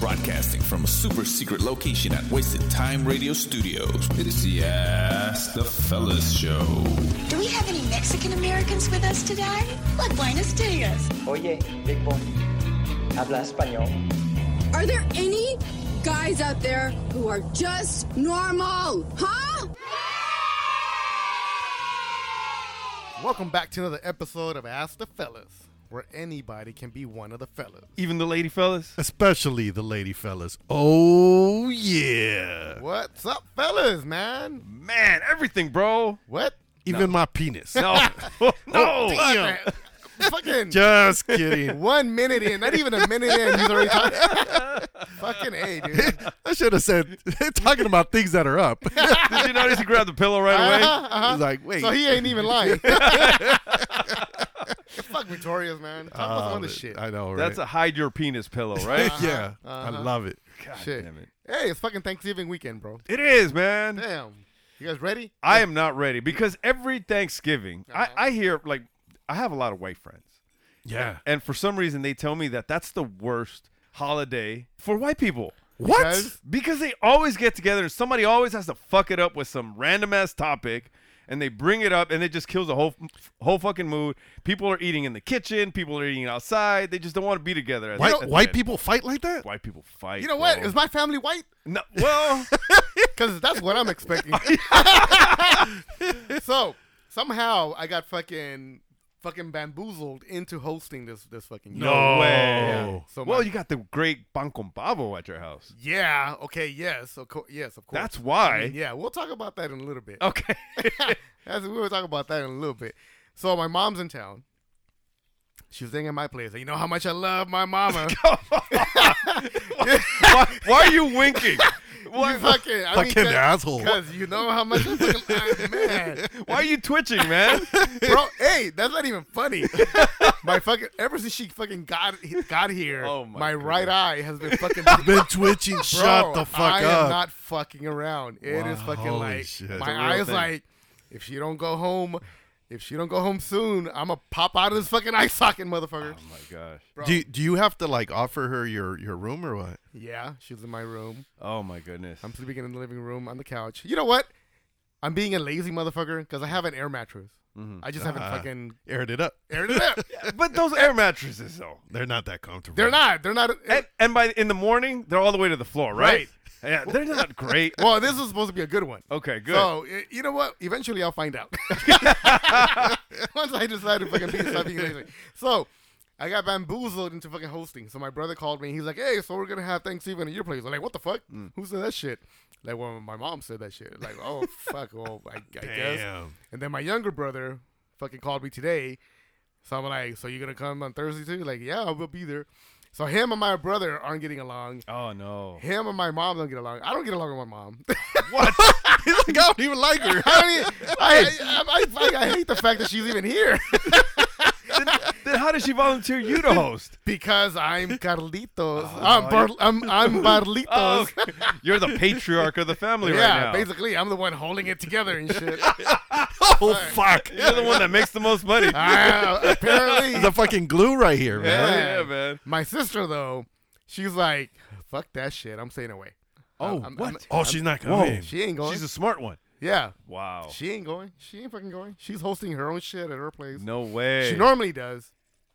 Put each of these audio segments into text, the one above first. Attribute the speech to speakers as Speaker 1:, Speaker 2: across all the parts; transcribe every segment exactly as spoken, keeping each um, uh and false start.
Speaker 1: Broadcasting from a super secret location at Wasted Time Radio Studios. It is the Ask the Fellas Show.
Speaker 2: Do we have any Mexican Americans with us today? Like Buenos Dias.
Speaker 3: Oye, Big Boy, habla español.
Speaker 4: Are there any guys out there who are just normal, huh?
Speaker 5: Welcome back to another episode of Ask the Fellas, where anybody can be one of the fellas.
Speaker 6: Even the lady fellas?
Speaker 7: Especially the lady fellas. Oh, yeah.
Speaker 5: What's up, fellas, man?
Speaker 6: Man, everything, bro.
Speaker 5: What?
Speaker 7: Even
Speaker 6: No.
Speaker 7: my penis.
Speaker 6: No. no.
Speaker 5: Damn. Fucking
Speaker 7: Just kidding.
Speaker 5: one minute in, not even a minute in, he's already talking. Fucking A, dude.
Speaker 7: I should have said, talking about things that are up.
Speaker 6: Did you notice he grabbed the pillow right away?
Speaker 5: Uh-huh, uh-huh.
Speaker 7: He's like, wait.
Speaker 5: So he ain't even lying. Fuck Victoria's, man. Talk about some
Speaker 7: Oh,
Speaker 5: other shit.
Speaker 7: I know, right?
Speaker 6: That's a hide your penis pillow, right?
Speaker 7: yeah.
Speaker 5: Uh-huh.
Speaker 7: I love it.
Speaker 6: God
Speaker 5: Shit.
Speaker 6: damn it.
Speaker 5: Hey, it's fucking Thanksgiving weekend, bro.
Speaker 6: It is, man.
Speaker 5: Damn. You guys ready?
Speaker 6: I am not ready because every Thanksgiving,
Speaker 5: Uh-huh.
Speaker 6: I, I hear, like, I have a lot of white friends.
Speaker 7: Yeah.
Speaker 6: And for some reason, they tell me that that's the worst holiday for white people.
Speaker 7: What?
Speaker 5: Because-
Speaker 6: Because they always get together and somebody always has to fuck it up with some random ass topic, and they bring it up and it just kills the whole whole fucking mood. People are eating in the kitchen, people are eating outside. They just don't want to be together. at-
Speaker 7: White,
Speaker 6: at the
Speaker 7: white
Speaker 6: end.
Speaker 7: people fight like that?
Speaker 6: White people fight.
Speaker 5: You know what?
Speaker 6: bro.
Speaker 5: Is my family white?
Speaker 6: no, well,
Speaker 5: Because that's what I'm expecting. So, somehow, I got fucking fucking bamboozled into hosting this this fucking
Speaker 6: no
Speaker 7: No.
Speaker 6: way.
Speaker 7: Yeah.
Speaker 5: So
Speaker 6: well,
Speaker 5: my-
Speaker 6: you got the great pan con pavo at your house.
Speaker 5: Yeah, okay, yes, of course, yes, of course.
Speaker 6: That's why.
Speaker 5: I mean, yeah, we'll talk about that in a little bit.
Speaker 6: Okay.
Speaker 5: That's, we will talk about that in a little bit. So my mom's in town. She was staying at my place. You know how much I love my mama.
Speaker 6: why, why are you winking?
Speaker 5: You fucking, I
Speaker 7: Fucking asshole.
Speaker 5: Because you know how much I fucking, I, man.
Speaker 6: Why are you twitching, man?
Speaker 5: Bro, hey, that's not even funny. My fucking, ever since she fucking got got here,
Speaker 6: Oh my
Speaker 5: my right
Speaker 6: goodness.
Speaker 5: eye has been fucking.
Speaker 7: Been twitching.
Speaker 5: Bro,
Speaker 7: Shut the fuck
Speaker 5: I
Speaker 7: up.
Speaker 5: am not fucking around. It is
Speaker 7: Wow.
Speaker 5: fucking
Speaker 7: Holy
Speaker 5: like
Speaker 7: shit. It's
Speaker 5: my
Speaker 6: a real
Speaker 5: eye is
Speaker 6: thing.
Speaker 5: like, if she don't go home, if she don't go home soon, I'm gonna pop out of this fucking eye socket, motherfucker.
Speaker 6: Oh my gosh.
Speaker 5: Bro.
Speaker 7: do, you, do you have to, like, offer her your, your room or what?
Speaker 5: Yeah, she was in my room.
Speaker 6: Oh my goodness.
Speaker 5: I'm sleeping in the living room on the couch. You know what? I'm being a lazy motherfucker because I have an air mattress. I just haven't
Speaker 7: Ah.
Speaker 5: fucking
Speaker 7: Aired it up.
Speaker 5: aired it up.
Speaker 6: But those air mattresses, though.
Speaker 7: They're not that comfortable.
Speaker 5: They're not. They're not.
Speaker 6: And, and by in the morning, they're all the way to the floor, right?
Speaker 5: Right.
Speaker 6: Yeah, they're not great.
Speaker 5: Well, this is supposed to be a good one.
Speaker 6: Okay, good.
Speaker 5: So, y- you know what? Eventually, I'll find out. Once I decide to fucking be, stop being lazy. So, I got bamboozled into fucking hosting. So, my brother called me. He's like, hey, so we're going to have Thanksgiving at your place. I'm like, what the fuck?
Speaker 6: Mm.
Speaker 5: Who said that shit? Like, well, my mom said that shit. Like, oh, fuck. Well, I, I guess.
Speaker 7: Damn.
Speaker 5: And then my younger brother fucking called me today. So, I'm like, so you're going to come on Thursday too? Like, yeah, I will be there. So, him and my brother aren't getting along.
Speaker 6: Oh no.
Speaker 5: Him and my mom don't get along. I don't get along with my mom.
Speaker 6: What?
Speaker 7: He's like, I don't even like her.
Speaker 5: I don't even, I, I, I, I hate the fact that she's even here
Speaker 6: then, then how did she volunteer you to host?
Speaker 5: because I'm Carlitos. I'm, Bar, I'm I'm Barlitos.
Speaker 6: Oh, okay. You're the patriarch of the family
Speaker 5: yeah,
Speaker 6: right now.
Speaker 5: basically, I'm the one holding it together and shit.
Speaker 7: Oh, fuck.
Speaker 6: You're the one that makes the most money.
Speaker 5: uh, apparently,
Speaker 7: The fucking glue right here, man.
Speaker 6: Yeah, yeah, man.
Speaker 5: my sister though, she's like, "Fuck that shit. I'm staying away."
Speaker 6: Oh,
Speaker 5: I'm-
Speaker 6: what?
Speaker 5: I'm-
Speaker 7: Oh, she's not
Speaker 6: Whoa.
Speaker 7: coming.
Speaker 5: She ain't going.
Speaker 6: She's a smart one.
Speaker 5: yeah,
Speaker 6: Wow.
Speaker 5: she ain't going. She ain't fucking going. She's hosting her own shit at her place.
Speaker 6: No way.
Speaker 5: She normally does.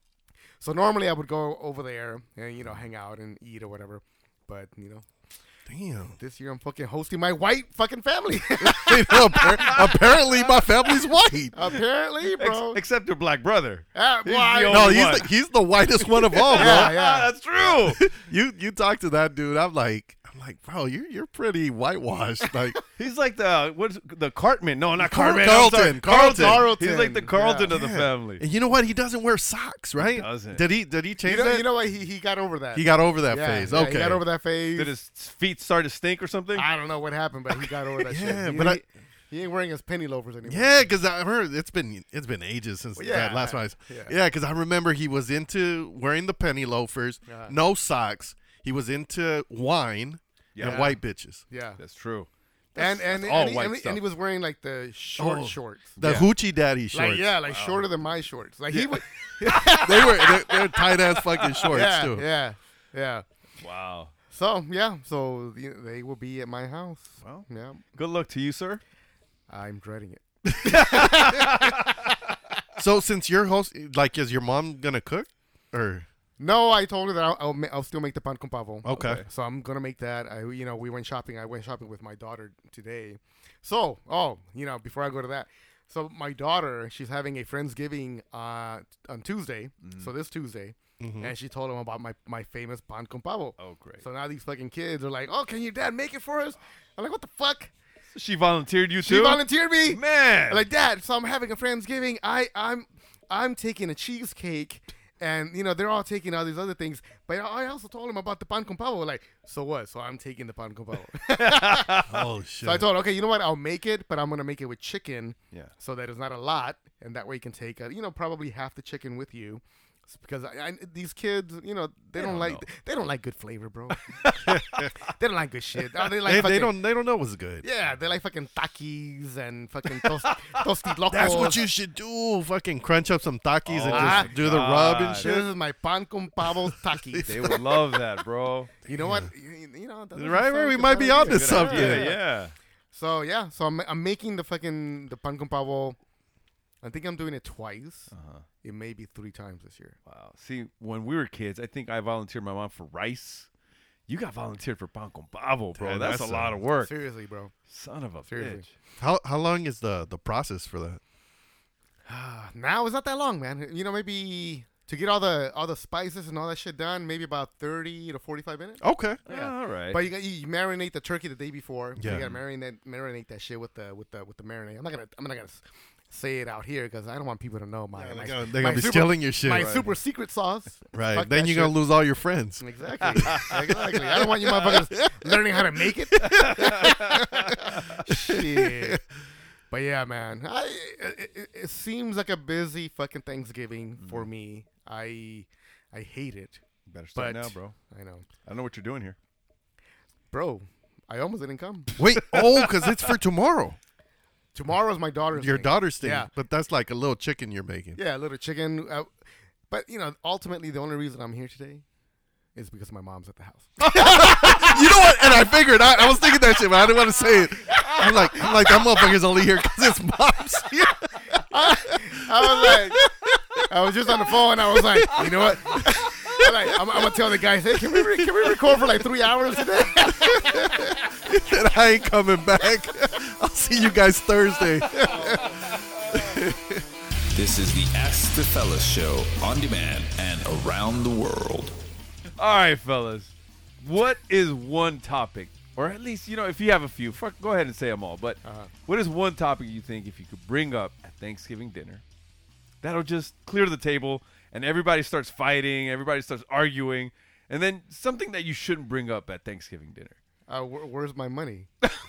Speaker 5: So normally I would go over there and, you know, hang out and eat or whatever. But, you know,
Speaker 7: Damn.
Speaker 5: this year I'm fucking hosting my white fucking family.
Speaker 7: You know, appar- apparently, my family's white.
Speaker 5: Apparently,
Speaker 6: Ex-
Speaker 5: bro.
Speaker 6: except her black brother.
Speaker 5: Ah,
Speaker 6: He's
Speaker 5: well, I-
Speaker 6: the only-
Speaker 7: No,
Speaker 6: Only
Speaker 7: he's
Speaker 6: one.
Speaker 7: the, he's the whitest one of all, bro.
Speaker 5: Yeah, yeah.
Speaker 6: Ah, that's true.
Speaker 7: You you talk to that dude, I'm like, I'm like, bro, you're you're pretty whitewashed. Like,
Speaker 6: He's like the what's the Cartman? No, not
Speaker 7: Car-
Speaker 6: Cartman.
Speaker 7: Carlton,
Speaker 6: I'm sorry.
Speaker 7: Carlton.
Speaker 5: Carlton.
Speaker 6: He's like the Carlton
Speaker 5: Yeah.
Speaker 6: of the
Speaker 7: yeah.
Speaker 6: family.
Speaker 7: And you know what? He doesn't wear socks, right?
Speaker 6: He doesn't.
Speaker 7: Did he? Did he
Speaker 5: you
Speaker 7: change
Speaker 5: know,
Speaker 7: that?
Speaker 5: you know what? He, he got over that.
Speaker 7: he got over that
Speaker 5: yeah,
Speaker 7: phase.
Speaker 5: yeah,
Speaker 7: Okay.
Speaker 5: He got over that phase.
Speaker 6: Did his feet start to stink or something?
Speaker 5: I don't know what happened, but he got over that shit.
Speaker 7: Yeah,
Speaker 5: He-
Speaker 7: but I-
Speaker 5: he, he ain't wearing his penny loafers anymore.
Speaker 7: Yeah, because I heard it's been it's been ages since
Speaker 5: Well, yeah,
Speaker 7: that last one.
Speaker 5: yeah.
Speaker 7: Yeah, because I remember he was into wearing the penny loafers,
Speaker 5: Uh-huh.
Speaker 7: no socks. He was into wine
Speaker 6: Yeah.
Speaker 7: and white bitches.
Speaker 5: Yeah.
Speaker 6: That's true.
Speaker 5: And and,
Speaker 6: that's all
Speaker 5: and, he,
Speaker 6: white
Speaker 5: and, he,
Speaker 6: stuff.
Speaker 5: and he was wearing like the short
Speaker 7: Oh.
Speaker 5: shorts.
Speaker 7: The
Speaker 6: Yeah.
Speaker 7: hoochie daddy shorts.
Speaker 5: Like yeah, like shorter than my shorts. Like he would.
Speaker 7: they were they're, they're tight ass fucking shorts
Speaker 5: yeah,
Speaker 7: too.
Speaker 5: yeah, yeah.
Speaker 6: Wow.
Speaker 5: So yeah, so you know, they will be at my house.
Speaker 6: Well,
Speaker 5: Yeah,
Speaker 6: good luck to you, sir.
Speaker 5: I'm dreading it.
Speaker 7: So since you're host, like, is your mom gonna cook, or
Speaker 5: No, I told her that I'll, I'll, ma- I'll still make the pan con pavo.
Speaker 7: okay?
Speaker 6: Okay.
Speaker 5: So I'm gonna make that. I, you know, we went shopping. I went shopping with my daughter today. So, oh, you know, before I go to that, so my daughter, she's having a Friendsgiving uh, on Tuesday. So this Tuesday,
Speaker 7: Mhm.
Speaker 5: and she told him about my, my famous pan con pavo.
Speaker 6: Oh, great.
Speaker 5: So now these fucking kids are like, "Oh, can your dad make it for us?" I'm like, "What the fuck?"
Speaker 6: She volunteered you
Speaker 5: She
Speaker 6: too?
Speaker 5: volunteered me.
Speaker 6: Man.
Speaker 5: I'm like, "Dad, so I'm having a Friendsgiving. I I'm I'm taking a cheesecake." And, you know, they're all taking all these other things. But I also told them about the pan con pavo. Like, so what? So I'm taking the pan con pavo.
Speaker 7: Oh shit!
Speaker 5: So I told her, okay, you know what? I'll make it, but I'm going to make it with chicken.
Speaker 6: Yeah.
Speaker 5: So that it's not a lot. And that way you can take, uh, you know, probably half the chicken with you. S- Because I, I, these kids, you know, they, don't,
Speaker 6: don't
Speaker 5: like
Speaker 6: know.
Speaker 5: they don't like good flavor, bro. They don't like good shit. Oh, they like
Speaker 7: they,
Speaker 5: fucking,
Speaker 7: they don't they don't know what's good.
Speaker 5: Yeah, they like fucking takis and fucking tost, tosti locos.
Speaker 7: That's what you should do. Fucking crunch up some takis
Speaker 6: Oh,
Speaker 7: and
Speaker 5: my
Speaker 7: just do the rub and
Speaker 6: God.
Speaker 5: This
Speaker 7: shit.
Speaker 5: is my pan con pavo takis.
Speaker 6: They would love that, bro.
Speaker 5: You know what? You, you know, that doesn't
Speaker 7: Right,
Speaker 5: sound
Speaker 7: right. We
Speaker 5: good,
Speaker 7: might
Speaker 5: but
Speaker 7: be
Speaker 5: yeah.
Speaker 7: on to
Speaker 6: Good
Speaker 7: something.
Speaker 6: idea, yeah.
Speaker 5: So yeah, so I'm I'm making the fucking the pan con pavo. I think I'm doing it twice.
Speaker 6: Uh-huh.
Speaker 5: It may be three times this year.
Speaker 6: Wow. See, when we were kids, I think I volunteered my mom for rice. You got volunteered for pan con pavo, bro.
Speaker 7: Yeah,
Speaker 6: that's,
Speaker 7: that's
Speaker 6: a lot
Speaker 7: a-
Speaker 6: of work.
Speaker 5: Seriously, bro.
Speaker 6: Son of a
Speaker 5: Seriously.
Speaker 6: bitch.
Speaker 7: How how long is the the process for that?
Speaker 5: Now it's not that long, man. You know, maybe to get all the all the spices and all that shit done, maybe about thirty to forty-five minutes.
Speaker 7: Okay.
Speaker 6: Yeah, all right.
Speaker 5: But you, got, you marinate the turkey the day before. So
Speaker 7: Yeah.
Speaker 5: you gotta marinate marinate that shit with the with the with the marinade. I'm not gonna I'm not gonna s- say it out here because I don't want people to know my.
Speaker 7: Yeah,
Speaker 5: my
Speaker 7: they're gonna, they're
Speaker 5: my
Speaker 7: gonna be
Speaker 5: super-
Speaker 7: stealing your shit.
Speaker 5: My
Speaker 7: right.
Speaker 5: super secret sauce.
Speaker 7: Right.
Speaker 5: Fuck
Speaker 7: Then
Speaker 5: that
Speaker 7: you're gonna
Speaker 5: shit.
Speaker 7: lose all your friends.
Speaker 5: Exactly. exactly. I don't want you motherfuckers learning how to make it. Shit. But yeah, man. I it, it, it seems like a busy fucking Thanksgiving for me. I I hate it.
Speaker 6: Better start
Speaker 5: But
Speaker 6: now, bro.
Speaker 5: I know,
Speaker 6: I don't know what you're doing here.
Speaker 5: bro. I almost didn't come.
Speaker 7: Wait. Oh, because it's for tomorrow.
Speaker 5: Tomorrow's my daughter's.
Speaker 7: Your
Speaker 5: thing.
Speaker 7: daughter's thing.
Speaker 5: Yeah.
Speaker 7: But that's like a little chicken you're making.
Speaker 5: Yeah, a little chicken. Uh, but you know, ultimately, the only reason I'm here today is because my mom's at the house.
Speaker 7: You know what? And I figured I, I was thinking that shit, but I didn't want to say it. I'm like, I'm like, that motherfucker's only here because his mom's here.
Speaker 5: I was like, I was just on the phone. And I was like, you know what? I'm, like, I'm, I'm gonna tell the guys, hey, can we re- can we record for like three hours today?
Speaker 7: And I ain't coming back. I'll see you guys Thursday.
Speaker 1: This is the Ask the Fellas show on demand and around the world.
Speaker 6: All right, fellas. What is one topic, or at least, you know, if you have a few, fuck, go ahead and say them all. But
Speaker 5: Uh-huh.
Speaker 6: what is one topic you think if you could bring up at Thanksgiving dinner that'll just clear the table and everybody starts fighting, everybody starts arguing, and then something that you shouldn't bring up at Thanksgiving dinner?
Speaker 5: Uh, wh- where's my money?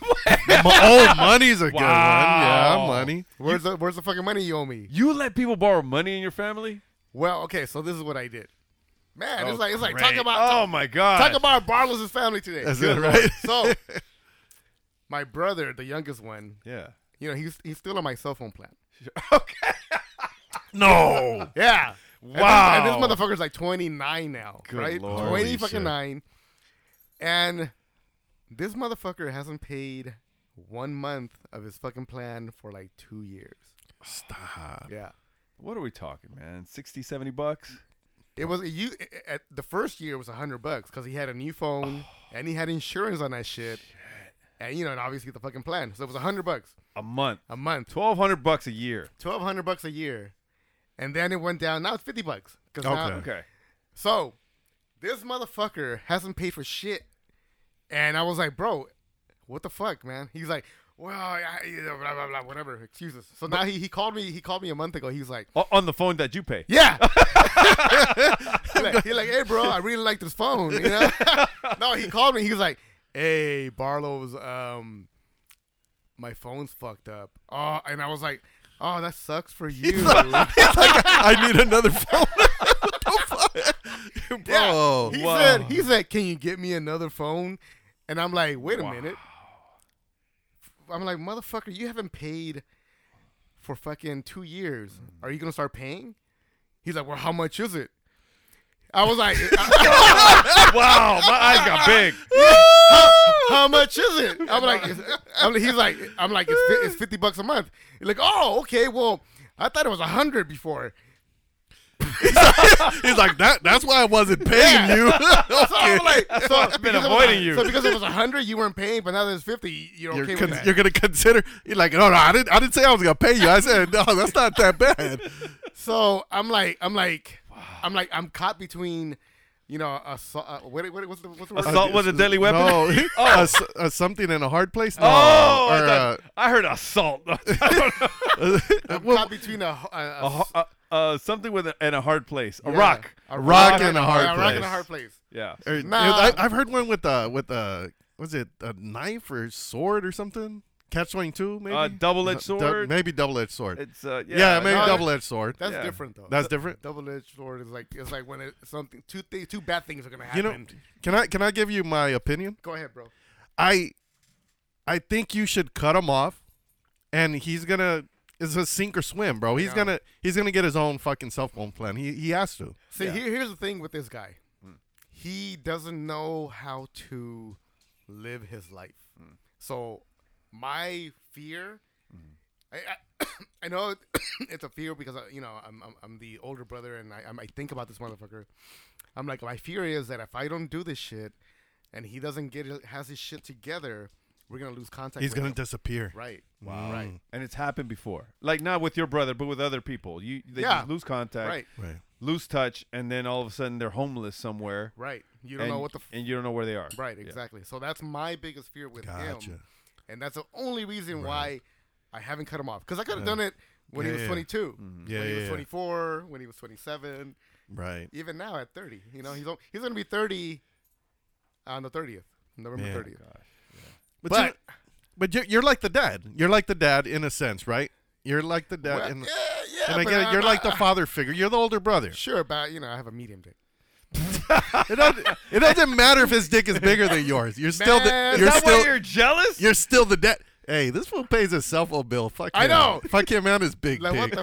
Speaker 7: Oh, money's a good one.
Speaker 6: Wow.
Speaker 7: Yeah, money.
Speaker 5: Where's the Where's the fucking money you owe me?
Speaker 6: You let people borrow money in your family?
Speaker 5: Well, okay, so this is what I did. Man, it's
Speaker 6: Oh,
Speaker 5: like it's like
Speaker 6: great.
Speaker 5: talk about
Speaker 6: Oh
Speaker 5: talk,
Speaker 6: my god.
Speaker 5: talk about Barlow's family today.
Speaker 7: That's
Speaker 5: Good
Speaker 7: it,
Speaker 5: Lord.
Speaker 7: right?
Speaker 5: So, my brother, the youngest one,
Speaker 6: Yeah.
Speaker 5: you know, he's he's still on my cell phone plan.
Speaker 6: Okay.
Speaker 7: No.
Speaker 5: Yeah. And this-
Speaker 6: Wow.
Speaker 5: And this, motherfucker's like twenty-nine now,
Speaker 6: Good
Speaker 5: right?
Speaker 6: Lord.
Speaker 5: twenty
Speaker 7: Holy
Speaker 5: fucking
Speaker 7: shit.
Speaker 5: nine. And this motherfucker hasn't paid one month of his fucking plan for like two years.
Speaker 7: Stop.
Speaker 5: Yeah.
Speaker 6: What are we talking, man? sixty, seventy bucks?
Speaker 5: It was you at the first year it was a hundred bucks because he had a new phone and he had insurance on that shit. And you know, and obviously the fucking plan. So it was a hundred bucks
Speaker 6: A month.
Speaker 5: a month,
Speaker 6: twelve hundred bucks a year.
Speaker 5: twelve hundred bucks a year, and then it went down. Now it's fifty bucks. 'Cause now-
Speaker 7: Okay.
Speaker 6: Okay.
Speaker 5: So this motherfucker hasn't paid for shit, and I was like, bro, what the fuck, man? He's like, well, I, you know, blah blah blah, whatever excuses. So now he, he called me. He called me a month ago. He's like,
Speaker 6: O- on the phone that you pay.
Speaker 5: yeah. He's like, he like, hey, bro, I really like this phone. You know? No, he called me. He was like, hey, Barlow's, um, my phone's fucked up. Oh, and I was like, oh, that sucks for you.
Speaker 7: I need another phone. What the fuck? Bro.
Speaker 5: He
Speaker 6: Wow.
Speaker 5: said, he said, can you get me another phone? And I'm like, wait a
Speaker 6: Wow.
Speaker 5: minute. I'm like, motherfucker, you haven't paid for fucking two years. Are you gonna start paying? He's like, well, how much is it? I was like,
Speaker 6: Wow, my eyes got big.
Speaker 5: how much is it? I'm like, it's, I'm, he's like, I'm like, it's, fi- it's fifty bucks a month. He's like, oh, okay, well, I thought it was a hundred before.
Speaker 7: He's like, that. That's why I wasn't paying
Speaker 5: Yeah.
Speaker 7: you.
Speaker 5: So I'm like, so
Speaker 6: I've been
Speaker 5: because it was
Speaker 6: avoiding
Speaker 5: a-
Speaker 6: you.
Speaker 5: So because it was a hundred, you weren't paying, but now that it's fifty, you're
Speaker 7: You're,
Speaker 5: okay
Speaker 7: con-
Speaker 5: with that.
Speaker 7: you're gonna consider. You're like, no, no, I didn't. I didn't say I was gonna pay you. I said, no, that's not that bad.
Speaker 5: So I'm like, I'm like, I'm like, I'm caught between, you know, a, so- uh, what, what, what's the what's the word?
Speaker 6: Assault with a deadly weapon.
Speaker 7: No,
Speaker 6: Oh.
Speaker 7: a s- a something in a hard place. No,
Speaker 6: Oh, I,
Speaker 7: or,
Speaker 6: thought- I heard assault. I don't know.
Speaker 7: uh,
Speaker 5: I'm
Speaker 7: well,
Speaker 5: caught between a, a, a,
Speaker 6: A ho- uh, uh, something with a, in a hard place. A
Speaker 5: yeah,
Speaker 6: rock.
Speaker 5: a
Speaker 7: rock in a hard
Speaker 5: yeah, a rock in
Speaker 7: place.
Speaker 5: a hard place.
Speaker 6: Yeah.
Speaker 7: or-
Speaker 5: Nah.
Speaker 7: I, I've heard one with a with a was it a knife or sword or something? Catch twenty-two, maybe.
Speaker 6: Uh, double-edged
Speaker 7: Du-
Speaker 6: sword?
Speaker 7: maybe double-edged sword.
Speaker 6: It's uh, yeah.
Speaker 7: yeah, maybe
Speaker 5: no,
Speaker 7: double-edged sword.
Speaker 5: That's
Speaker 6: Yeah.
Speaker 5: different though.
Speaker 7: That's
Speaker 5: Du-
Speaker 7: different?
Speaker 5: Double-edged sword is like it's like when it, something two th- two bad things are gonna happen.
Speaker 7: You know, can I can I give you my opinion?
Speaker 5: Go ahead, bro.
Speaker 7: I I think you should cut him off, and he's gonna it's a sink or swim, bro. He's
Speaker 5: Yeah.
Speaker 7: gonna he's gonna get his own fucking cell phone plan. He he has to.
Speaker 5: See,
Speaker 6: Yeah.
Speaker 5: here, here's the thing with this guy. He doesn't know how to live his life. So my fear, I, I, I know it's a fear because, I, you know, I'm, I'm I'm the older brother and I, I'm- I think about this motherfucker. I'm like, my fear is that if I don't do this shit and he doesn't get it, has his shit together, we're going to lose contact
Speaker 7: He's
Speaker 5: with
Speaker 7: gonna
Speaker 5: him.
Speaker 7: disappear.
Speaker 5: Right.
Speaker 7: Wow.
Speaker 5: Right.
Speaker 6: And it's happened before. Like not with your brother, but with other people. You they
Speaker 5: Yeah.
Speaker 6: just lose contact,
Speaker 5: Right.
Speaker 7: Right.
Speaker 6: lose touch, and then all of a sudden they're homeless somewhere.
Speaker 5: Right. You don't
Speaker 6: and,
Speaker 5: know what the... F-
Speaker 6: and you don't know where they are.
Speaker 5: right,
Speaker 6: Yeah.
Speaker 5: exactly. So that's my biggest fear with
Speaker 7: Gotcha.
Speaker 5: him. And that's the only reason why I haven't cut him off. Because I could have
Speaker 7: Yeah.
Speaker 5: done it when
Speaker 7: Yeah,
Speaker 5: he was
Speaker 7: yeah.
Speaker 5: twenty-two,
Speaker 7: Yeah,
Speaker 5: when he
Speaker 7: yeah,
Speaker 5: was
Speaker 7: yeah.
Speaker 5: twenty-four, when he was twenty-seven,
Speaker 7: Right.
Speaker 5: even now at thirty. You know, he's o- he's going to be thirty on the thirtieth, November
Speaker 7: Man.
Speaker 5: thirtieth.
Speaker 7: But
Speaker 5: But-
Speaker 7: you, but you're, you're like the dad. You're like the dad in a sense, right? You're like the dad,
Speaker 5: Well,
Speaker 7: in,
Speaker 5: yeah, yeah.
Speaker 7: and I
Speaker 5: but
Speaker 7: get it.
Speaker 5: I'm
Speaker 7: You're
Speaker 5: not-
Speaker 7: like the father figure. You're the older brother.
Speaker 5: Sure, but, you know, I have a medium dick.
Speaker 7: It doesn't, it doesn't matter if his dick is bigger than yours. You're still the,
Speaker 5: Man,
Speaker 7: you're
Speaker 6: Is that
Speaker 7: still
Speaker 6: why you're jealous?
Speaker 7: you're still the dad. Hey, this fool pays his cell phone bill. Fuck
Speaker 5: I
Speaker 7: him.
Speaker 5: know.
Speaker 7: Fuck him and his big
Speaker 5: Like, what
Speaker 7: dick.
Speaker 5: the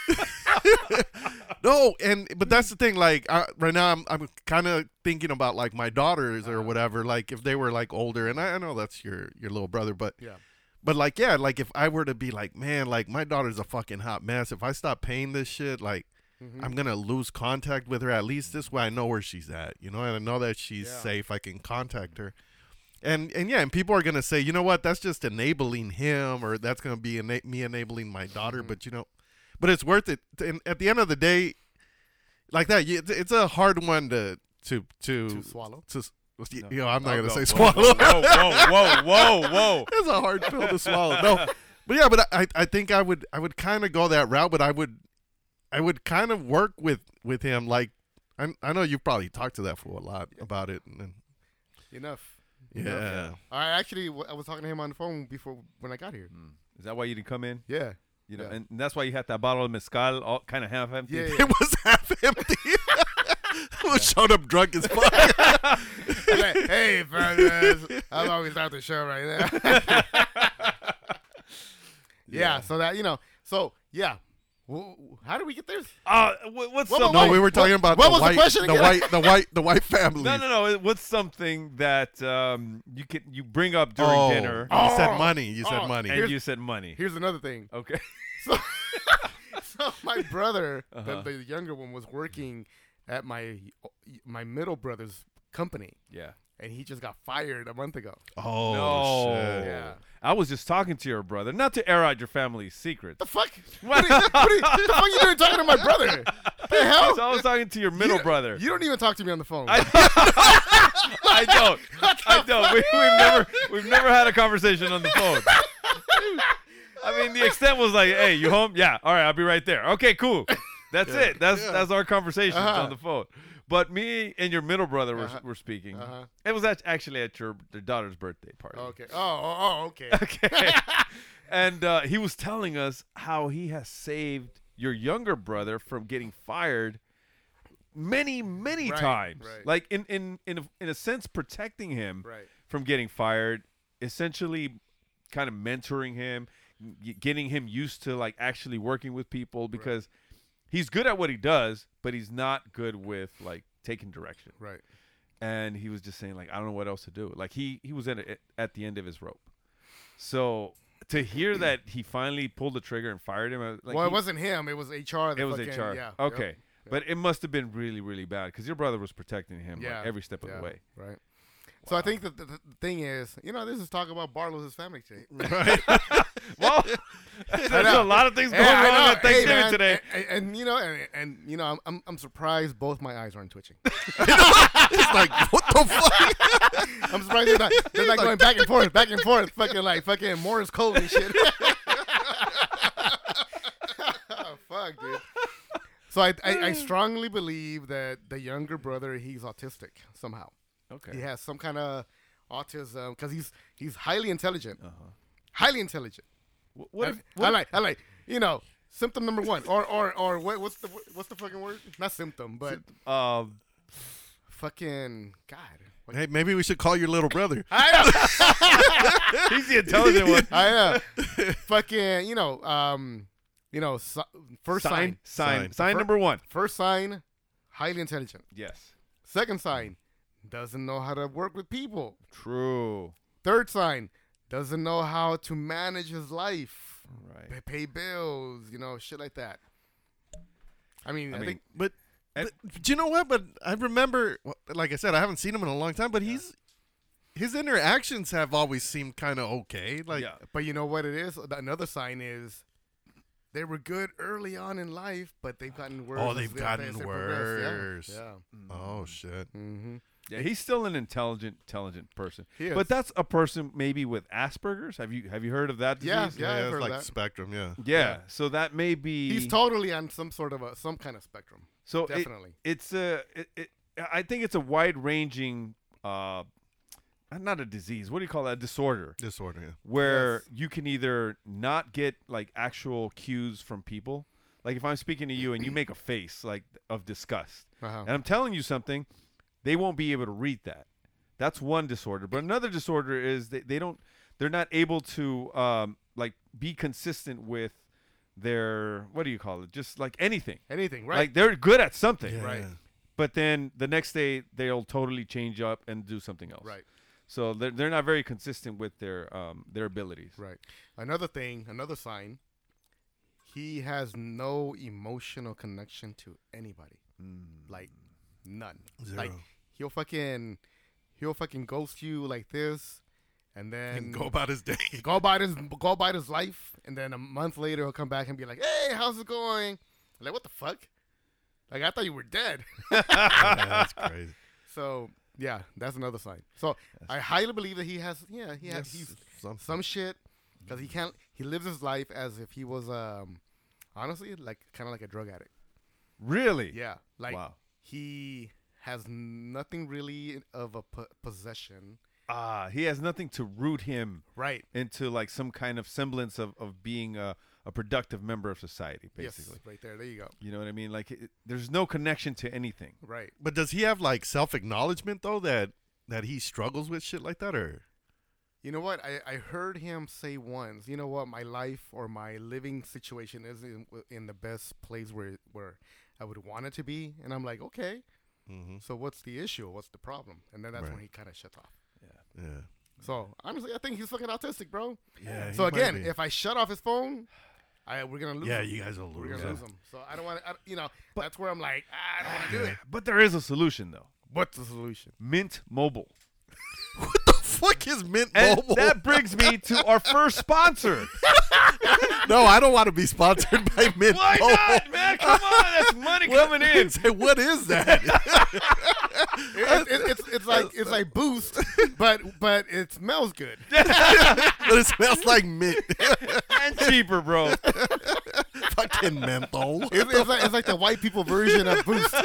Speaker 5: fuck?
Speaker 7: No, and but that's the thing. Like I, right now, I'm I'm kind of thinking about like my daughters
Speaker 5: Uh-huh.
Speaker 7: or whatever. Like if they were like older, and I, I know that's your your little brother, but
Speaker 5: Yeah.
Speaker 7: but like yeah, like if I were to be like, man, like my daughter's a fucking hot mess. If I stop paying this shit, like
Speaker 5: Mm-hmm.
Speaker 7: I'm gonna lose contact with her. At least this way, I know where she's at. You know, and I know that she's
Speaker 5: Yeah.
Speaker 7: safe. I can contact her. And and yeah, and people are gonna say, you know what, that's just enabling him, or that's gonna be ena- me enabling my daughter.
Speaker 5: Mm-hmm.
Speaker 7: But you know, but it's worth it. And at the end of the day, like that, you- it's, it's a hard one to to to,
Speaker 5: To swallow?
Speaker 7: To, you know, I'm not
Speaker 6: Oh,
Speaker 7: gonna
Speaker 6: no.
Speaker 7: say
Speaker 6: Whoa,
Speaker 7: swallow.
Speaker 6: Whoa, whoa, whoa, whoa, whoa.
Speaker 7: It's a hard pill to swallow. No, but yeah, but I I think I would I would kind of go that route, but I would I would kind of work with with him. Like I I know you've probably talked to that fool a lot about it. And, and
Speaker 5: Enough.
Speaker 7: yeah.
Speaker 5: I actually, w- I was talking to him on the phone before when I got here.
Speaker 6: Is that why you didn't come in?
Speaker 5: Yeah.
Speaker 6: You know,
Speaker 5: Yeah.
Speaker 6: and that's why you had that bottle of mezcal all kind of half empty.
Speaker 5: Yeah, yeah.
Speaker 7: It was half empty. It showed up drunk as fuck.
Speaker 5: I'm like, hey, fellas, I'm always start the show right now. yeah, so that, you know, so, yeah. W- w- How did we get there?
Speaker 6: Uh, wh- what's
Speaker 5: What-
Speaker 6: some?
Speaker 7: No,
Speaker 5: Wait,
Speaker 7: we were
Speaker 5: what-
Speaker 7: talking about
Speaker 5: what
Speaker 7: the
Speaker 5: was the
Speaker 7: white,
Speaker 5: question
Speaker 7: the
Speaker 5: again?
Speaker 7: white, the white, the white family.
Speaker 6: No, no, no. What's something that um you can you bring up during
Speaker 7: oh,
Speaker 6: dinner?
Speaker 7: You
Speaker 5: Oh.
Speaker 7: said money. You said
Speaker 5: Oh.
Speaker 7: money.
Speaker 6: And
Speaker 5: Here's-
Speaker 6: you said money.
Speaker 5: Here's another thing.
Speaker 6: Okay.
Speaker 5: So, so my brother,
Speaker 6: Uh-huh.
Speaker 5: the, the younger one, was working at my my middle brother's company,
Speaker 6: Yeah.
Speaker 5: and he just got fired a month ago.
Speaker 7: oh
Speaker 6: no.
Speaker 7: shit.
Speaker 5: Yeah.
Speaker 6: I was just talking to your brother, not to air out your family's secrets.
Speaker 5: The fuck? What, are you, what, are you, what the fuck are you doing talking to my brother? What the hell?
Speaker 6: So I was talking to your middle
Speaker 5: You-
Speaker 6: brother.
Speaker 5: You don't even talk to me on the phone.
Speaker 6: I, I don't. I don't. We, we've never we've never had a conversation on the phone. I mean, the extent was like, "Hey, you home? Yeah. All right, I'll be right there. Okay, cool. That's it. That's
Speaker 5: Yeah.
Speaker 6: that's our conversations
Speaker 5: Uh-huh.
Speaker 6: on the phone." But me and your middle brother were,
Speaker 5: Uh-huh.
Speaker 6: were speaking.
Speaker 5: Uh-huh.
Speaker 6: It was act- actually at your, your daughter's birthday party.
Speaker 5: Okay. Oh, oh, oh, okay.
Speaker 6: Okay. And uh, he was telling us how he has saved your younger brother from getting fired many, many
Speaker 5: Right,
Speaker 6: times.
Speaker 5: right.
Speaker 6: Like in in in a, in a sense, protecting him
Speaker 5: Right.
Speaker 6: from getting fired. Essentially, kind of mentoring him, g- getting him used to like actually working with people because he's good at what he does, but he's not good with like taking direction.
Speaker 5: Right.
Speaker 6: And he was just saying, like, I don't know what else to do. Like, he, he was at, a, at the end of his rope. So to hear that he finally pulled the trigger and fired him. I was Like
Speaker 5: well, it
Speaker 6: he,
Speaker 5: wasn't him. It was H R.
Speaker 6: It was
Speaker 5: fucking,
Speaker 6: H R.
Speaker 5: Yeah.
Speaker 6: Okay.
Speaker 5: Yep.
Speaker 6: But it must have been really, really bad because your brother was protecting him
Speaker 5: Yeah.
Speaker 6: like, every step of
Speaker 5: yeah.
Speaker 6: the way.
Speaker 5: Right. So I think that the, the thing is, you know, this is talk about Barlow's family tree.
Speaker 6: Well, there's a lot of things going
Speaker 5: Yeah, I
Speaker 6: wrong
Speaker 5: know.
Speaker 6: at Thanksgiving
Speaker 5: Hey, man,
Speaker 6: today.
Speaker 5: And, and you know, and, and you know, I'm, I'm I'm surprised both my eyes aren't twitching.
Speaker 7: It's like, what the fuck?
Speaker 5: I'm surprised they're not, they're not going back and forth, back and forth, fucking like fucking Morris code and shit. Oh, fuck, dude. So I, I I strongly believe that the younger brother, he's autistic somehow.
Speaker 6: Okay.
Speaker 5: He has some kind of autism because he's he's highly intelligent,
Speaker 6: Uh-huh.
Speaker 5: highly intelligent.
Speaker 6: Wh- What
Speaker 5: I,
Speaker 6: if,
Speaker 5: I
Speaker 6: what if-
Speaker 5: like I like you know symptom number one or or or what, what's the what's the fucking word? Not symptom, but
Speaker 6: um,
Speaker 5: fucking God. What-
Speaker 7: Hey, maybe we should call your little brother.
Speaker 5: I know.
Speaker 6: he's the intelligent one.
Speaker 5: I know. Fucking, you know, um, you know, so, first sign,
Speaker 6: Sign, sign,
Speaker 7: Sign.
Speaker 6: sign
Speaker 5: Fir-
Speaker 6: number one.
Speaker 5: first sign, highly intelligent.
Speaker 6: Yes.
Speaker 5: Second sign, doesn't know how to work with people.
Speaker 6: True.
Speaker 5: Third sign, doesn't know how to manage his life,
Speaker 6: Right.
Speaker 5: pay, pay bills, you know, shit like that. I mean, I,
Speaker 6: I mean,
Speaker 5: think
Speaker 7: But,
Speaker 6: And-
Speaker 7: but do you know what? But I remember, well, like I said, I haven't seen him in a long time. But he's his interactions have always seemed kind of okay. Like,
Speaker 6: yeah.
Speaker 5: But you know what it is? Another sign is they were good early on in life, but they've gotten worse.
Speaker 7: Oh,
Speaker 5: as
Speaker 7: they've
Speaker 5: they-
Speaker 7: gotten
Speaker 5: as they progress. Yeah,
Speaker 7: worse.
Speaker 5: Yeah.
Speaker 7: oh shit.
Speaker 5: Mm-hmm.
Speaker 6: Yeah, he's still an intelligent, intelligent person.
Speaker 5: He is.
Speaker 6: But that's a person maybe with Asperger's. Have you have you heard of that disease?
Speaker 5: Yeah, yeah, I've
Speaker 7: it's
Speaker 5: heard
Speaker 7: like
Speaker 5: that.
Speaker 7: spectrum. Yeah.
Speaker 6: Yeah,
Speaker 5: Yeah.
Speaker 6: So that may be.
Speaker 5: He's totally on some sort of a some kind of spectrum.
Speaker 6: so it-
Speaker 5: definitely.
Speaker 6: it's a. It, it, I think it's a wide-ranging, uh, not a disease. What do you call that? A disorder.
Speaker 7: Disorder. Yeah.
Speaker 6: Where
Speaker 5: Yes.
Speaker 6: you can either not get like actual cues from people. Like if I'm speaking to you and you make a face like of disgust,
Speaker 5: Uh-huh.
Speaker 6: and I'm telling you something, they won't be able to read that. That's one disorder. But another disorder is they, they don't they're not able to um, like be consistent with their what do you call it? Just like anything.
Speaker 5: Anything, right?
Speaker 6: Like they're good at something.
Speaker 7: Yeah.
Speaker 5: Right.
Speaker 6: But then the next day they'll totally change up and do something else.
Speaker 5: Right.
Speaker 6: So they're they're not very consistent with their um their abilities.
Speaker 5: Right. Another thing, another sign, he has no emotional connection to anybody. Like none.
Speaker 7: Zero.
Speaker 5: Like he'll fucking he'll fucking ghost you like this and then
Speaker 7: And go about his day.
Speaker 5: go about his go about his life and then a month later he'll come back and be like, "Hey, how's it going?" I'm like, what the fuck? Like I thought you were dead.
Speaker 7: Yeah, that's crazy.
Speaker 5: So yeah, that's another sign. So I highly believe that he has yeah, he has
Speaker 7: Yes,
Speaker 5: he's
Speaker 7: some-
Speaker 5: some shit because he can't he lives his life as if he was um honestly like kind of like a drug addict.
Speaker 6: Really?
Speaker 5: Yeah, like
Speaker 6: Wow.
Speaker 5: he has nothing really of a po- possession.
Speaker 6: Ah, he has nothing to root him
Speaker 5: Right.
Speaker 6: into like some kind of semblance of, of being a, a productive member of society, basically.
Speaker 5: Yes, right there. There you go.
Speaker 6: You know what I mean? Like, it, there's no connection to anything.
Speaker 5: Right.
Speaker 7: But does he have like self acknowledgement though that that he struggles with shit like that, or
Speaker 5: You know what? I, I heard him say once, you know what, my life or my living situation isn't in, in the best place where where I would want it to be. And I'm like, okay,
Speaker 7: mm-hmm.
Speaker 5: so what's the issue? What's the problem? And then that's
Speaker 7: Right.
Speaker 5: when he kind of shuts off.
Speaker 7: yeah,
Speaker 5: So honestly, I think he's fucking autistic, bro.
Speaker 7: yeah.
Speaker 5: So
Speaker 7: he might
Speaker 5: again,
Speaker 7: be.
Speaker 5: if I shut off his phone, I we're gonna lose.
Speaker 7: yeah,
Speaker 5: him.
Speaker 7: you guys will
Speaker 5: We're
Speaker 7: lose.
Speaker 5: gonna
Speaker 7: Yeah.
Speaker 5: lose him. So I don't want to. You know, that's where I'm like, ah, I don't want to do it.
Speaker 6: But there is a solution, though.
Speaker 5: What's the solution?
Speaker 6: Mint Mobile.
Speaker 7: What the fuck is Mint
Speaker 6: And
Speaker 7: Mobile?
Speaker 6: that brings me to our first sponsor.
Speaker 7: No, I don't want to be sponsored by Mint
Speaker 6: Why
Speaker 7: Mobile.
Speaker 6: not, man? Come on, that's money coming in.
Speaker 7: Say, what is that?
Speaker 5: It, it, it's it's like it's like Boost, but but it smells good.
Speaker 7: But it smells like mint.
Speaker 6: And cheaper, bro.
Speaker 7: Fucking menthol.
Speaker 5: It's, it's like it's like the white people version of Boost.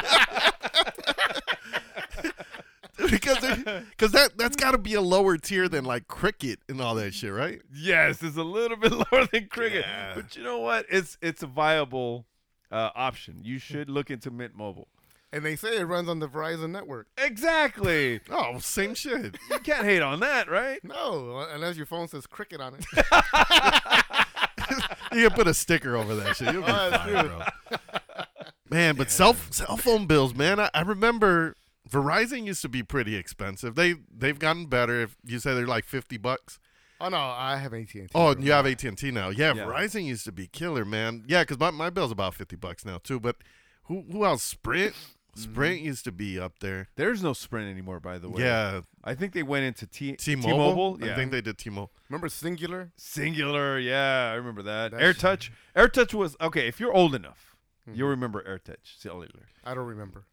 Speaker 7: because because that that's got to be a lower tier than like Cricket and all that shit, right?
Speaker 6: Yes, it's a little bit lower than cricket.
Speaker 7: Yeah.
Speaker 6: But you know what? It's it's a viable uh, option. You should look into Mint Mobile.
Speaker 5: And they say it runs on the Verizon network.
Speaker 6: Exactly.
Speaker 7: Oh, same shit.
Speaker 6: You can't hate on that, right?
Speaker 5: No, unless your phone says Cricket on it.
Speaker 7: You can put a sticker over that shit. You'll be
Speaker 5: Oh, that's
Speaker 7: fine,
Speaker 5: true.
Speaker 7: bro. Man, but cell cell phone bills, man. I, I remember Verizon used to be pretty expensive. They they've gotten better. If you say they're like fifty bucks.
Speaker 5: Oh no, I have A T and T.
Speaker 7: Oh, you have A T and T now. Yeah,
Speaker 6: Yeah.
Speaker 7: Verizon used to be killer, man. Yeah, because my, my bill's about fifty bucks now too. But who who else? Sprint. Sprint used to be up there.
Speaker 6: There's no Sprint anymore, by the way.
Speaker 7: Yeah,
Speaker 6: I think they went into T
Speaker 7: T-Mobile.
Speaker 6: T-Mobile. Yeah.
Speaker 7: I think they did T-Mobile.
Speaker 5: Remember Singular?
Speaker 6: Singular. Yeah, I remember that.
Speaker 5: That's-
Speaker 6: AirTouch. AirTouch was okay. If you're old enough,
Speaker 5: Mhm.
Speaker 6: you'll remember AirTouch cellular.
Speaker 5: I don't remember.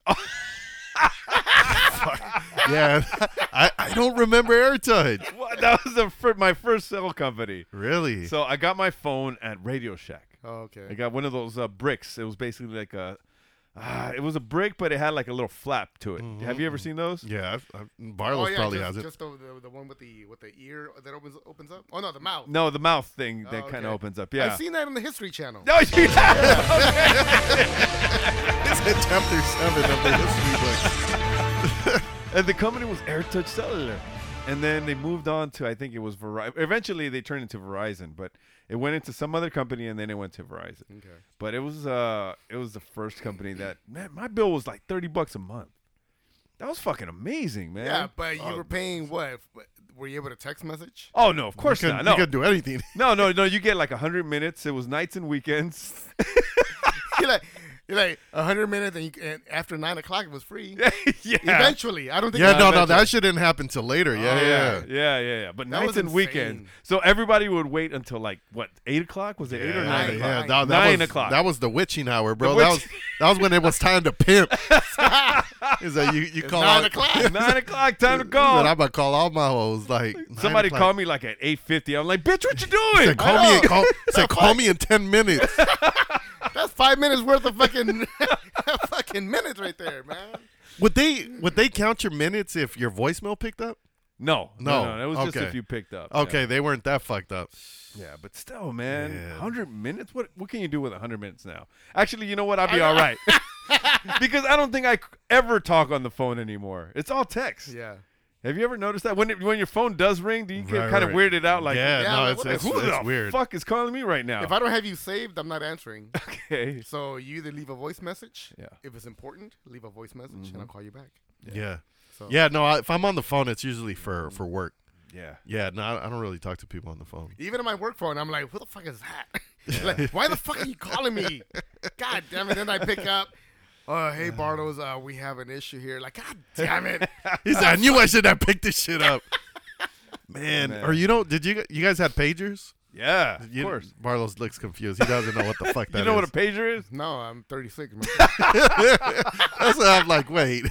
Speaker 7: Yeah, I, I don't remember AirTouch.
Speaker 6: Well, that was the fir- my first cell company.
Speaker 7: Really?
Speaker 6: So I got my phone at Radio Shack.
Speaker 5: Oh,
Speaker 6: I
Speaker 5: okay.
Speaker 6: got one of those uh, bricks. It was basically like a, uh, it was a brick, but it had like a little flap to it. Have you ever seen those?
Speaker 7: Yeah, I've, I've,
Speaker 5: Oh
Speaker 7: Barlow's
Speaker 5: yeah,
Speaker 7: probably
Speaker 5: just,
Speaker 7: has it.
Speaker 5: just the, the the one with the with the ear that opens opens up. Oh no, the mouth.
Speaker 6: No, the mouth thing that
Speaker 5: Oh,
Speaker 6: kind
Speaker 5: okay.
Speaker 6: of opens up. Yeah.
Speaker 5: I've seen that on the History Channel.
Speaker 6: No, you
Speaker 7: It's in chapter seven of the history book.
Speaker 6: And the company was AirTouch Cellular. And then they moved on to, I think it was Verizon. Eventually, they turned into Verizon, but it went into some other company, and then it went to Verizon.
Speaker 5: Okay.
Speaker 6: But it was uh, it was the first company that, man, my bill was like thirty bucks a month. That was fucking amazing, man.
Speaker 5: Yeah, but you were paying what? Were you able to text message?
Speaker 6: Oh, no, of course
Speaker 7: you
Speaker 6: not.
Speaker 7: can,
Speaker 6: No.
Speaker 7: you can do anything.
Speaker 6: no, no, no. You get like one hundred minutes. It was nights and weekends.
Speaker 5: you're like, you're like a hundred minutes, and, you, and after nine o'clock it was free.
Speaker 6: yeah.
Speaker 5: Eventually, I don't think.
Speaker 7: Yeah,
Speaker 5: it-
Speaker 7: no, no,
Speaker 6: eventually.
Speaker 7: that shit didn't happen till later. Yeah,
Speaker 6: Oh,
Speaker 7: yeah,
Speaker 6: yeah,
Speaker 7: yeah.
Speaker 6: yeah, yeah, yeah. But
Speaker 5: That
Speaker 6: nights
Speaker 5: was
Speaker 6: and weekends.
Speaker 5: insane.
Speaker 6: So everybody would wait until like what eight o'clock? Was it eight or
Speaker 7: Yeah,
Speaker 6: nine
Speaker 5: Nine,
Speaker 6: o'clock?
Speaker 7: yeah,
Speaker 5: nine.
Speaker 7: that, that
Speaker 6: Nine
Speaker 7: was,
Speaker 6: o'clock.
Speaker 7: That was the witching hour, bro.
Speaker 6: The
Speaker 7: That
Speaker 6: witch-
Speaker 7: was that was when it was time to pimp. Is that you? You call
Speaker 5: nine
Speaker 7: out-
Speaker 5: o'clock.
Speaker 6: Nine o'clock. Time to
Speaker 7: Said,
Speaker 6: go.
Speaker 7: I'm gonna call all my hoes. Like nine
Speaker 6: Somebody
Speaker 7: o'clock.
Speaker 6: called me like at eight fifty. I'm like, bitch, what you doing?
Speaker 7: Said, call me. Call, said, call me in ten minutes.
Speaker 5: That's five minutes worth of fucking fucking minutes right there, man.
Speaker 7: Would they would they count your minutes if your voicemail picked up?
Speaker 6: No, no,
Speaker 7: No.
Speaker 6: no. It was just
Speaker 7: Okay.
Speaker 6: if you picked up.
Speaker 7: Okay, they weren't that fucked up.
Speaker 6: Yeah, yeah, but still, man,
Speaker 7: Yeah.
Speaker 6: one hundred minutes. What what can you do with one hundred minutes now? Actually, you know what? I'll be all right because I don't think I c- ever talk on the phone anymore. It's all text.
Speaker 5: Yeah.
Speaker 6: Have you ever noticed that when it, when your phone does ring, do you get
Speaker 7: Right,
Speaker 6: kind of
Speaker 7: right.
Speaker 6: weirded out? Like,
Speaker 7: yeah,
Speaker 5: Yeah,
Speaker 7: no,
Speaker 5: like,
Speaker 7: it's
Speaker 5: what the-
Speaker 7: it's,
Speaker 6: who
Speaker 7: it's
Speaker 6: the
Speaker 7: weird.
Speaker 6: fuck is calling me right now?
Speaker 5: If I don't have you saved, I'm not answering.
Speaker 6: okay.
Speaker 5: So you either leave a voice message.
Speaker 6: Yeah.
Speaker 5: If it's important, leave a voice message, and I'll call you back.
Speaker 7: Yeah,
Speaker 5: So
Speaker 7: yeah. No, I, if I'm on the phone, it's usually for for work.
Speaker 6: Yeah.
Speaker 7: Yeah, no, I I don't really talk to people on the phone.
Speaker 5: even on my work phone, I'm like, who the fuck is that? Like, why the fuck are you calling me? God damn it! Then I pick up. Oh, hey Bartles, uh, we have an issue here. Like, God damn it!
Speaker 7: He said, "I knew I should have picked this shit up." Man,
Speaker 6: Man.
Speaker 7: or you know, did you you guys had pagers?
Speaker 6: Yeah, of
Speaker 7: You-
Speaker 6: course.
Speaker 7: Barlow's looks confused. He doesn't know what the fuck that
Speaker 6: You know what a
Speaker 7: is.
Speaker 6: pager is?
Speaker 5: No, I'm thirty-six. Man.
Speaker 7: That's what I'm like. Wait,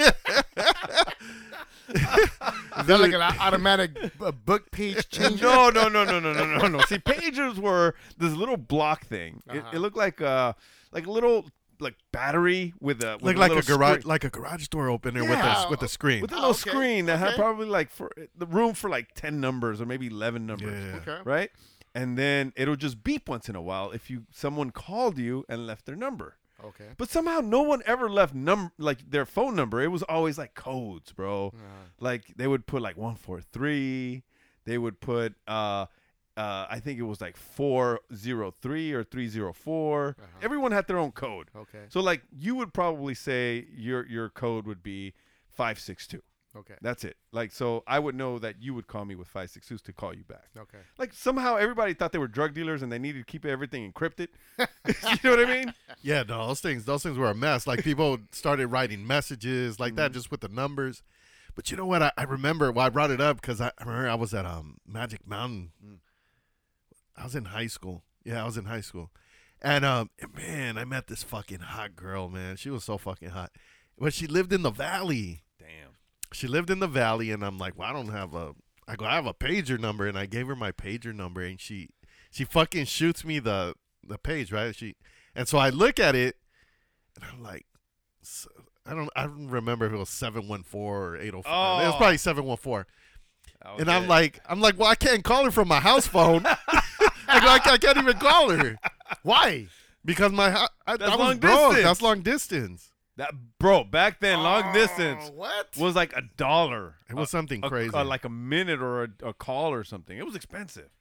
Speaker 5: Is that like an au- automatic uh, book page changer?
Speaker 6: No, no, no, no, no, no, no, no. See, pagers were this little block thing. It,
Speaker 5: Uh-huh.
Speaker 6: it looked like a like a little like battery with a with
Speaker 7: like
Speaker 6: a
Speaker 7: like a
Speaker 6: little
Speaker 7: garage
Speaker 6: screen-
Speaker 7: like a garage door opener with
Speaker 5: Yeah.
Speaker 7: a with a screen.
Speaker 6: with a
Speaker 5: Oh,
Speaker 6: little
Speaker 5: okay,
Speaker 6: screen that had
Speaker 5: okay.
Speaker 6: probably like for the room for like ten numbers or maybe eleven numbers.
Speaker 7: Yeah.
Speaker 5: Okay.
Speaker 6: Right? And then it'll just beep once in a while if you someone called you and left their number.
Speaker 5: Okay.
Speaker 6: But somehow no one ever left num like their phone number. It was always like codes, bro.
Speaker 5: Uh,
Speaker 6: Like they would put like one four three. They would put uh uh I think it was like four zero three or three zero four.
Speaker 5: Uh-huh.
Speaker 6: Everyone had their own code.
Speaker 5: okay.
Speaker 6: So like you would probably say your your code would be five six two.
Speaker 5: Okay.
Speaker 6: That's it. Like so I would know that you would call me with five six twos to call you back.
Speaker 5: Okay.
Speaker 6: Like somehow everybody thought they were drug dealers and they needed to keep everything encrypted. You know what I mean?
Speaker 7: Yeah, no, those things those things were a mess. Like people started writing messages like
Speaker 6: Mm-hmm.
Speaker 7: that just with the numbers. But you know what? I, I remember why I brought it up because I, I remember I was at um Magic Mountain.
Speaker 6: Mm.
Speaker 7: I was in high school. Yeah, I was in high school, and um man, I met this fucking hot girl. Man, she was so fucking hot. But she lived in the valley.
Speaker 6: Damn.
Speaker 7: She lived in the valley, and I'm like, well, I don't have a. I go, I have a pager number, and I gave her my pager number, and she, she fucking shoots me the the page, right? She, and so I look at it, and I'm like, s- I don't, I don't remember if it was seven one four or eight oh five. It was
Speaker 6: Oh.
Speaker 7: probably seven one four.
Speaker 6: That was
Speaker 7: And I'm
Speaker 6: it.
Speaker 7: like, I'm like, well, I can't call her from my house phone. I go, I, ca- I can't even call her
Speaker 5: Why?
Speaker 7: because my hou- I,
Speaker 6: That's
Speaker 7: I was
Speaker 6: long
Speaker 7: broke.
Speaker 6: distance.
Speaker 7: That's long distance.
Speaker 6: that bro, back then long
Speaker 5: Oh,
Speaker 6: distance
Speaker 5: What?
Speaker 6: was like a dollar.
Speaker 7: It was something
Speaker 6: a,
Speaker 7: crazy.
Speaker 6: a- like a minute or a, a call or something. It was expensive.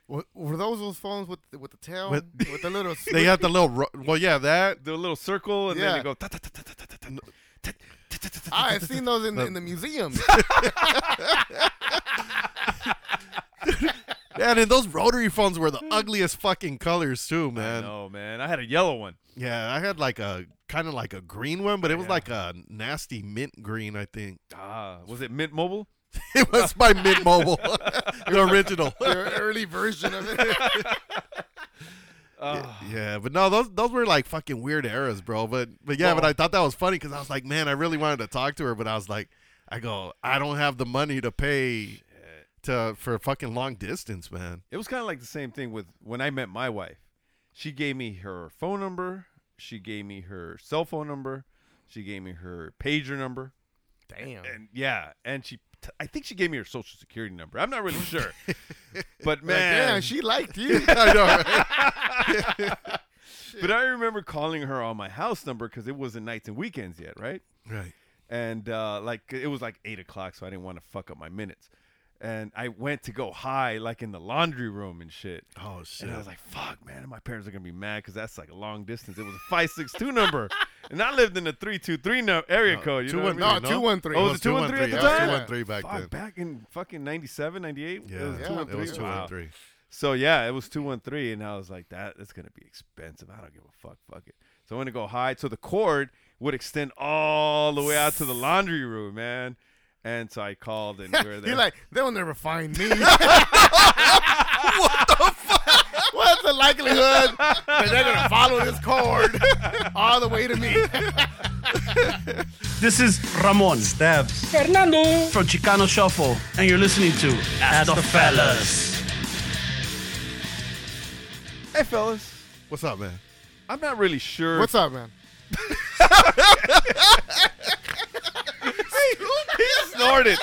Speaker 5: Were, were those those phones with the, with the tail
Speaker 7: With-
Speaker 5: with, the little?
Speaker 7: They got the little. Ro- well, yeah, that.
Speaker 6: The little circle, and
Speaker 5: Yeah.
Speaker 6: then they go. ta- ta- ta- ta- ta- ta- ta- ta- ta- ta- ta- ta-
Speaker 5: I have seen those in, in the museums.
Speaker 7: And then those rotary phones were the ugliest fucking colors too, man.
Speaker 6: No, man. I had a yellow one.
Speaker 7: Yeah, I had like a kind of like a green one, but it was
Speaker 6: Yeah.
Speaker 7: like a nasty mint green, I think.
Speaker 6: Ah, was it Mint Mobile?
Speaker 7: It was my Mint Mobile, the original.
Speaker 5: Their early version of it.
Speaker 6: Ah.
Speaker 7: Yeah, but no, those those were like fucking weird eras, bro. But but yeah,
Speaker 6: Well-
Speaker 7: but I thought that was funny because I was like, man, I really wanted to talk to her, but I was like, I go, I don't have the money to pay to for fucking long distance, man.
Speaker 6: It was kind of like the same thing with when I met my wife. She gave me her phone number. She gave me her cell phone number. She gave me her pager number.
Speaker 5: Damn.
Speaker 6: And yeah, and she, t- I think she gave me her social security number. I'm not really sure, but
Speaker 5: Like,
Speaker 6: man,
Speaker 5: damn, she liked you.
Speaker 7: I know, right?
Speaker 6: but I remember calling her on my house number because it wasn't nights and weekends yet, right?
Speaker 7: Right.
Speaker 6: And uh, like it was like eight o'clock, so I didn't want to fuck up my minutes. And I went to go high, like in the laundry room and shit.
Speaker 7: Oh shit.
Speaker 6: And I was like, "Fuck, man!" My parents are gonna be mad because that's like a long distance. It was a five six two number, and I lived in the three two three no area
Speaker 7: No,
Speaker 6: code. You
Speaker 7: two
Speaker 6: know what I
Speaker 7: one
Speaker 6: mean?
Speaker 5: No, two one three.
Speaker 6: Oh, was it two one three at the
Speaker 7: Yeah, it was
Speaker 6: time?
Speaker 7: two one three back
Speaker 6: Fuck,
Speaker 7: then.
Speaker 6: back in fucking ninety-seven, ninety-eight.
Speaker 7: Yeah,
Speaker 6: it was
Speaker 5: yeah,
Speaker 6: two one
Speaker 7: it was
Speaker 6: three.
Speaker 7: two
Speaker 6: Wow.
Speaker 7: one three.
Speaker 6: So yeah, it was two one three, and I was like, "That that's gonna be expensive. I don't give a fuck. Fuck it." So I went to go high. So the cord would extend all the way out to the laundry room, man. And so I called, and we were there.
Speaker 5: You're like, they'll never find me. What the fuck? What's the likelihood that they're gonna follow this cord all the way to me?
Speaker 8: This is Ramon
Speaker 9: Stabs.
Speaker 8: Fernando from Chicano Shuffle, and you're listening to Ask the Fellas.
Speaker 6: Hey, fellas,
Speaker 7: What's up, man?
Speaker 6: I'm not really sure.
Speaker 5: What's up, man?
Speaker 6: He snorted.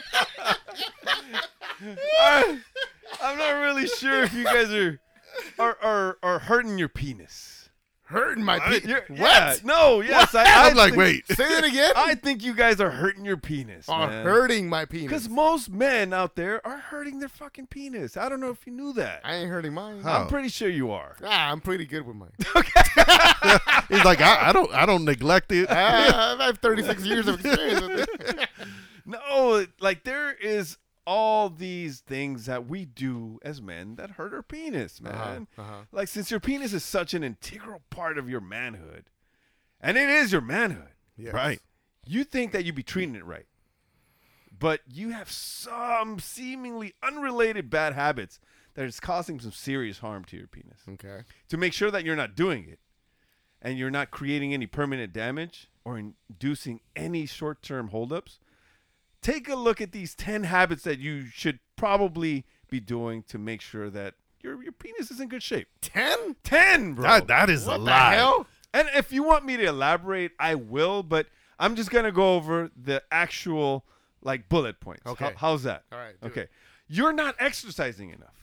Speaker 6: I, I'm not really sure if you guys are are are, are hurting your penis.
Speaker 5: Hurting my
Speaker 6: You're-
Speaker 5: penis.
Speaker 6: Yeah, no, yes. I, I
Speaker 7: I'm like,
Speaker 6: think-
Speaker 7: wait.
Speaker 5: Say that again.
Speaker 6: I think you guys are hurting your penis.
Speaker 5: Are
Speaker 6: man.
Speaker 5: hurting my penis.
Speaker 6: Because most men out there are hurting their fucking penis. I don't know if you knew that.
Speaker 5: I ain't hurting mine.
Speaker 7: How?
Speaker 6: I'm pretty sure you are.
Speaker 5: Ah, I'm pretty good with mine.
Speaker 7: He's like, I, I don't, I don't neglect it.
Speaker 5: Ah, I have thirty-six years of experience with it.
Speaker 6: No, like there is all these things that we do as men that hurt our penis, man.
Speaker 5: Uh-huh, uh-huh.
Speaker 6: Like since your penis is such an integral part of your manhood, and it is your manhood,
Speaker 5: Yes.
Speaker 7: Right.
Speaker 6: you think that you be treating it right. But you have some seemingly unrelated bad habits that is causing some serious harm to your penis.
Speaker 5: Okay.
Speaker 6: To make sure that you're not doing it and you're not creating any permanent damage or inducing any short-term holdups, take a look at these ten habits that you should probably be doing to make sure that your your penis is in good shape.
Speaker 5: Ten?
Speaker 6: ten, bro.
Speaker 7: That, that is
Speaker 5: What
Speaker 7: a
Speaker 5: the
Speaker 7: lie.
Speaker 5: hell?
Speaker 6: And if you want me to elaborate, I will, but I'm just going to go over the actual like bullet points.
Speaker 5: Okay.
Speaker 6: How- how's that?
Speaker 5: All right, do
Speaker 6: Okay.
Speaker 5: it.
Speaker 6: You're not exercising enough.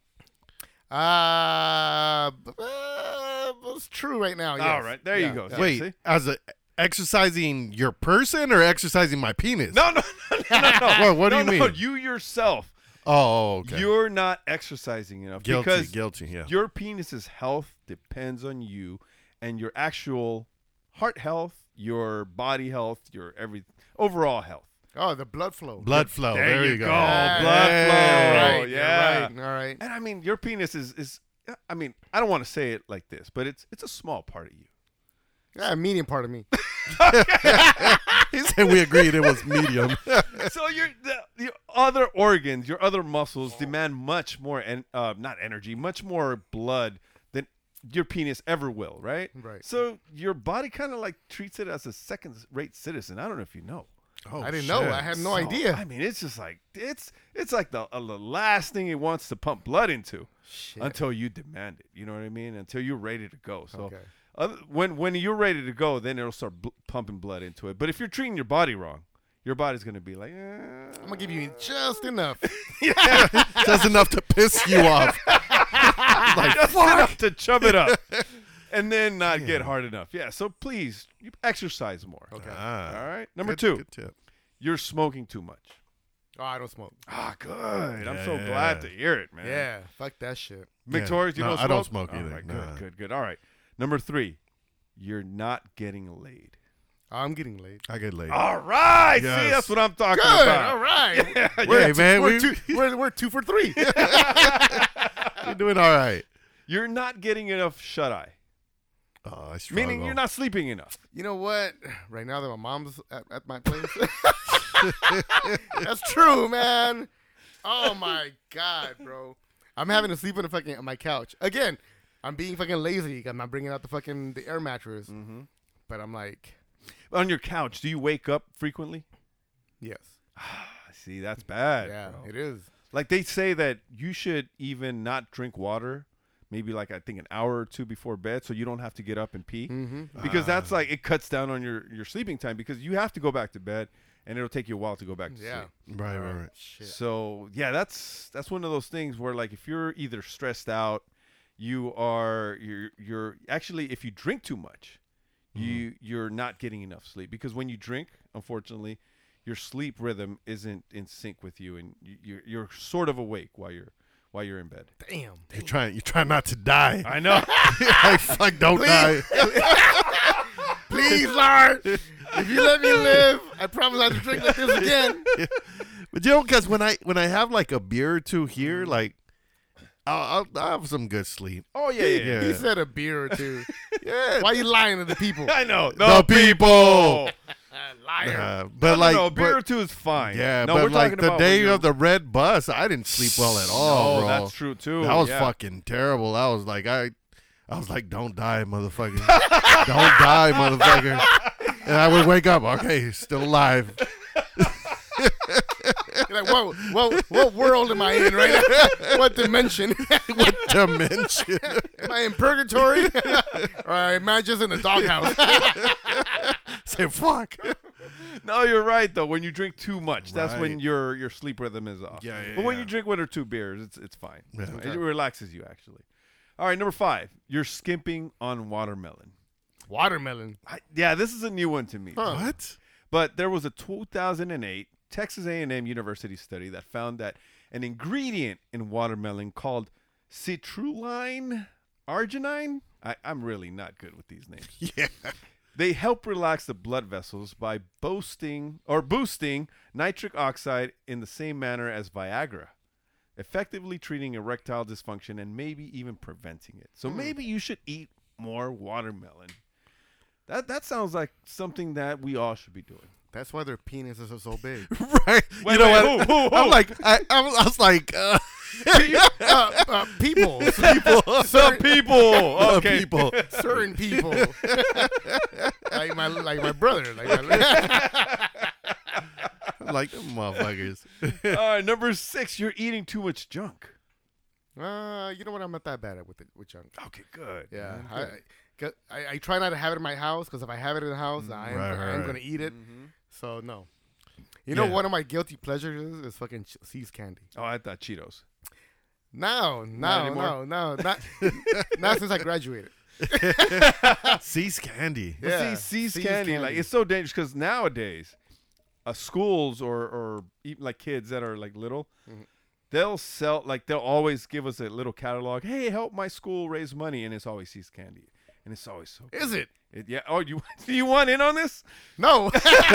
Speaker 5: Uh, b- uh, it's true right now. Yes.
Speaker 6: All right. There
Speaker 5: Yeah,
Speaker 6: you go.
Speaker 5: yeah.
Speaker 6: See?
Speaker 7: Wait,
Speaker 6: See?
Speaker 7: as a exercising your person or exercising my penis?
Speaker 6: No, no, no, no, no.
Speaker 7: What, what do
Speaker 6: No,
Speaker 7: you
Speaker 6: no,
Speaker 7: mean?
Speaker 6: you yourself.
Speaker 7: Oh, okay.
Speaker 6: You're not exercising enough
Speaker 7: guilty,
Speaker 6: because
Speaker 7: guilty. Yeah.
Speaker 6: your penis's health depends on you and your actual heart health, your body health, your every overall health.
Speaker 5: Oh, the blood flow.
Speaker 7: Blood flow.
Speaker 6: There
Speaker 7: There,
Speaker 6: you
Speaker 7: you go.
Speaker 6: go.
Speaker 5: Yeah,
Speaker 6: Blood
Speaker 7: Hey.
Speaker 6: flow.
Speaker 5: Right. you're
Speaker 6: yeah.
Speaker 5: Right. All right.
Speaker 6: And I mean, your penis is is. I mean, I don't want to say it like this, but it's it's a small part of you.
Speaker 5: Yeah, medium part of me.
Speaker 7: He said we agreed it was medium.
Speaker 6: So your the, your other organs, your other muscles demand much more and en- uh, not energy, much more blood than your penis ever will, right?
Speaker 5: Right.
Speaker 6: So your body kind of like treats it as a second-rate citizen. I don't know if you know.
Speaker 7: Oh,
Speaker 5: I didn't know.
Speaker 7: shit.
Speaker 5: I had no
Speaker 6: So,
Speaker 5: idea.
Speaker 6: I mean, it's just like it's it's like the uh, the last thing it wants to pump blood into
Speaker 5: Shit.
Speaker 6: until you demand it. You know what I mean? Until you're ready to go. So
Speaker 5: Okay.
Speaker 6: other, when when you're ready to go, then it'll start bl- pumping blood into it. But if you're treating your body wrong, your body's gonna be like, eh.
Speaker 5: I'm gonna give you just enough.
Speaker 7: Just enough to piss you off.
Speaker 6: just enough to chub it up, and then not get hard enough. Yeah. So please, you exercise more.
Speaker 5: Okay.
Speaker 7: Ah,
Speaker 6: All right. Number
Speaker 7: good-
Speaker 6: two,
Speaker 7: good tip.
Speaker 6: you're smoking too much.
Speaker 5: Oh, I don't smoke.
Speaker 6: Ah, good. I'm so
Speaker 7: Yeah.
Speaker 6: glad to hear it, man.
Speaker 5: Yeah, fuck that shit.
Speaker 6: Victorious, you
Speaker 7: No,
Speaker 6: don't
Speaker 7: I
Speaker 6: smoke?
Speaker 7: don't smoke
Speaker 6: All
Speaker 7: either.
Speaker 6: right,
Speaker 7: Nah.
Speaker 6: good, good, good. All right. Number three, you're not getting laid.
Speaker 5: I'm getting laid.
Speaker 7: I get laid.
Speaker 6: All right.
Speaker 7: Yes.
Speaker 6: See, that's what I'm talking
Speaker 5: Good.
Speaker 6: about.
Speaker 5: All right.
Speaker 6: Yeah,
Speaker 7: Hey, man,
Speaker 5: we're,
Speaker 7: we,
Speaker 5: two, we're, we're two for three.
Speaker 7: we're doing all right.
Speaker 6: You're not getting enough shut eye.
Speaker 7: Oh, I struggle.
Speaker 6: Meaning you're not sleeping enough.
Speaker 5: You know what? Right now that my mom's at, at my place. That's true, man. Oh my god, bro. I'm having to sleep on the fucking on my couch again. I'm being fucking lazy. I'm not bringing out the fucking the air mattress.
Speaker 6: Mm-hmm.
Speaker 5: But I'm like,
Speaker 6: On your couch, do you wake up frequently?
Speaker 5: yes,
Speaker 6: See, that's bad.
Speaker 5: yeah,
Speaker 6: bro.
Speaker 5: it is.
Speaker 6: Like they say that you should even not drink water, maybe like I think an hour or two before bed, so you don't have to get up and pee.
Speaker 5: Mm-hmm.
Speaker 6: Because that's like it cuts down on your, your sleeping time because you have to go back to bed and it'll take you a while to go back to
Speaker 5: Yeah.
Speaker 6: sleep.
Speaker 7: Right, right, right.
Speaker 5: Shit.
Speaker 6: So yeah, that's that's one of those things where like if you're either stressed out, you are you're you're actually if you drink too much, you you're not getting enough sleep because when you drink, unfortunately, your sleep rhythm isn't in sync with you and you, you're you're sort of awake while you're while you're in bed.
Speaker 5: Damn.
Speaker 7: You're trying. You're trying not to die.
Speaker 6: I know.
Speaker 7: Like fuck, don't die.
Speaker 5: Please, Lord, if you let me live, I promise not to drink like this again.
Speaker 7: But you know, because when I when I have like a beer or two here, like I'll, I'll, I'll have some good sleep.
Speaker 6: Oh yeah, yeah. yeah.
Speaker 5: He said a beer or two.
Speaker 7: Yeah,
Speaker 5: Why are you lying to the people?
Speaker 6: I know.
Speaker 7: The people.
Speaker 5: Liar.
Speaker 7: Uh,
Speaker 6: But
Speaker 7: but like,
Speaker 6: no, a beer
Speaker 7: but-
Speaker 6: or two is fine.
Speaker 7: yeah,
Speaker 6: no,
Speaker 7: but
Speaker 6: we're
Speaker 7: like
Speaker 6: talking
Speaker 7: the
Speaker 6: about
Speaker 7: day
Speaker 6: when you're-
Speaker 7: of the red bus, I didn't sleep well at all,
Speaker 6: Oh,
Speaker 7: bro.
Speaker 6: that's true too.
Speaker 7: That was
Speaker 6: yeah.
Speaker 7: fucking terrible. I was like, I, I was like, don't die, motherfucker. Don't die, motherfucker. And I would wake up, okay, still alive.
Speaker 5: You're like, whoa, whoa, what world am I in right now? What dimension?
Speaker 7: What dimension?
Speaker 5: Am I in purgatory? Or am I just in a doghouse?
Speaker 7: Say fuck.
Speaker 6: No, you're right though. When you drink too much, that's when
Speaker 7: Right.
Speaker 6: your your sleep rhythm is off.
Speaker 7: Yeah, yeah,
Speaker 6: But when
Speaker 7: yeah.
Speaker 6: you drink one or two beers, it's it's fine. It's
Speaker 7: Yeah.
Speaker 6: fine. It relaxes you actually. All right, number five. You're skimping on watermelon.
Speaker 5: Watermelon.
Speaker 6: I, yeah, this is a new one to me.
Speaker 5: Huh.
Speaker 7: What?
Speaker 6: But there was a two thousand eight Texas A and M University study that found that an ingredient in watermelon called citrulline arginine. I, I'm really not good with these names.
Speaker 7: Yeah.
Speaker 6: They help relax the blood vessels by boosting or boosting nitric oxide in the same manner as Viagra, effectively treating erectile dysfunction and maybe even preventing it. So maybe you should eat more watermelon. That that sounds like something that we all should be doing.
Speaker 5: That's why their penises are so big.
Speaker 7: Right.
Speaker 6: Wait,
Speaker 7: you know
Speaker 6: wait,
Speaker 7: what?
Speaker 6: who, who, who?
Speaker 7: I'm like, I, I, was, I was like, uh,
Speaker 5: uh, uh, people.
Speaker 7: people,
Speaker 6: Some people, okay.
Speaker 7: people.
Speaker 5: Certain people. like my like my brother. Like my,
Speaker 7: Like them motherfuckers.
Speaker 6: All right, number six. You're eating too much junk.
Speaker 5: uh, you know what? I'm not that bad at with it, with junk.
Speaker 6: Okay, good.
Speaker 5: Yeah,
Speaker 6: man,
Speaker 5: I,
Speaker 6: good.
Speaker 5: 'cause I, I try not to have it in my house because if I have it in the house,
Speaker 6: Mm,
Speaker 5: I am,
Speaker 7: right,
Speaker 5: I am
Speaker 7: right.
Speaker 5: gonna eat it.
Speaker 6: Mm-hmm.
Speaker 5: So no. You know,
Speaker 7: Yeah.
Speaker 5: one of my guilty pleasures is, is fucking ch- See's candy.
Speaker 6: Oh, I thought Cheetos.
Speaker 5: No,
Speaker 6: Not
Speaker 5: no,
Speaker 6: anymore?
Speaker 5: no, no, not not since I graduated.
Speaker 7: Cease candy.
Speaker 6: But
Speaker 5: Yeah,
Speaker 6: see, C's
Speaker 5: See's
Speaker 6: candy, like
Speaker 5: candy.
Speaker 6: it's so dangerous because nowadays, uh, schools or or even like kids that are like little,
Speaker 5: Mhm.
Speaker 6: they'll sell like they'll always give us a little catalog. Hey, help my school raise money, and it's always C's candy, and it's always so. Good.
Speaker 5: Is it?
Speaker 6: It, yeah. Oh, you do you want in on this?
Speaker 5: No.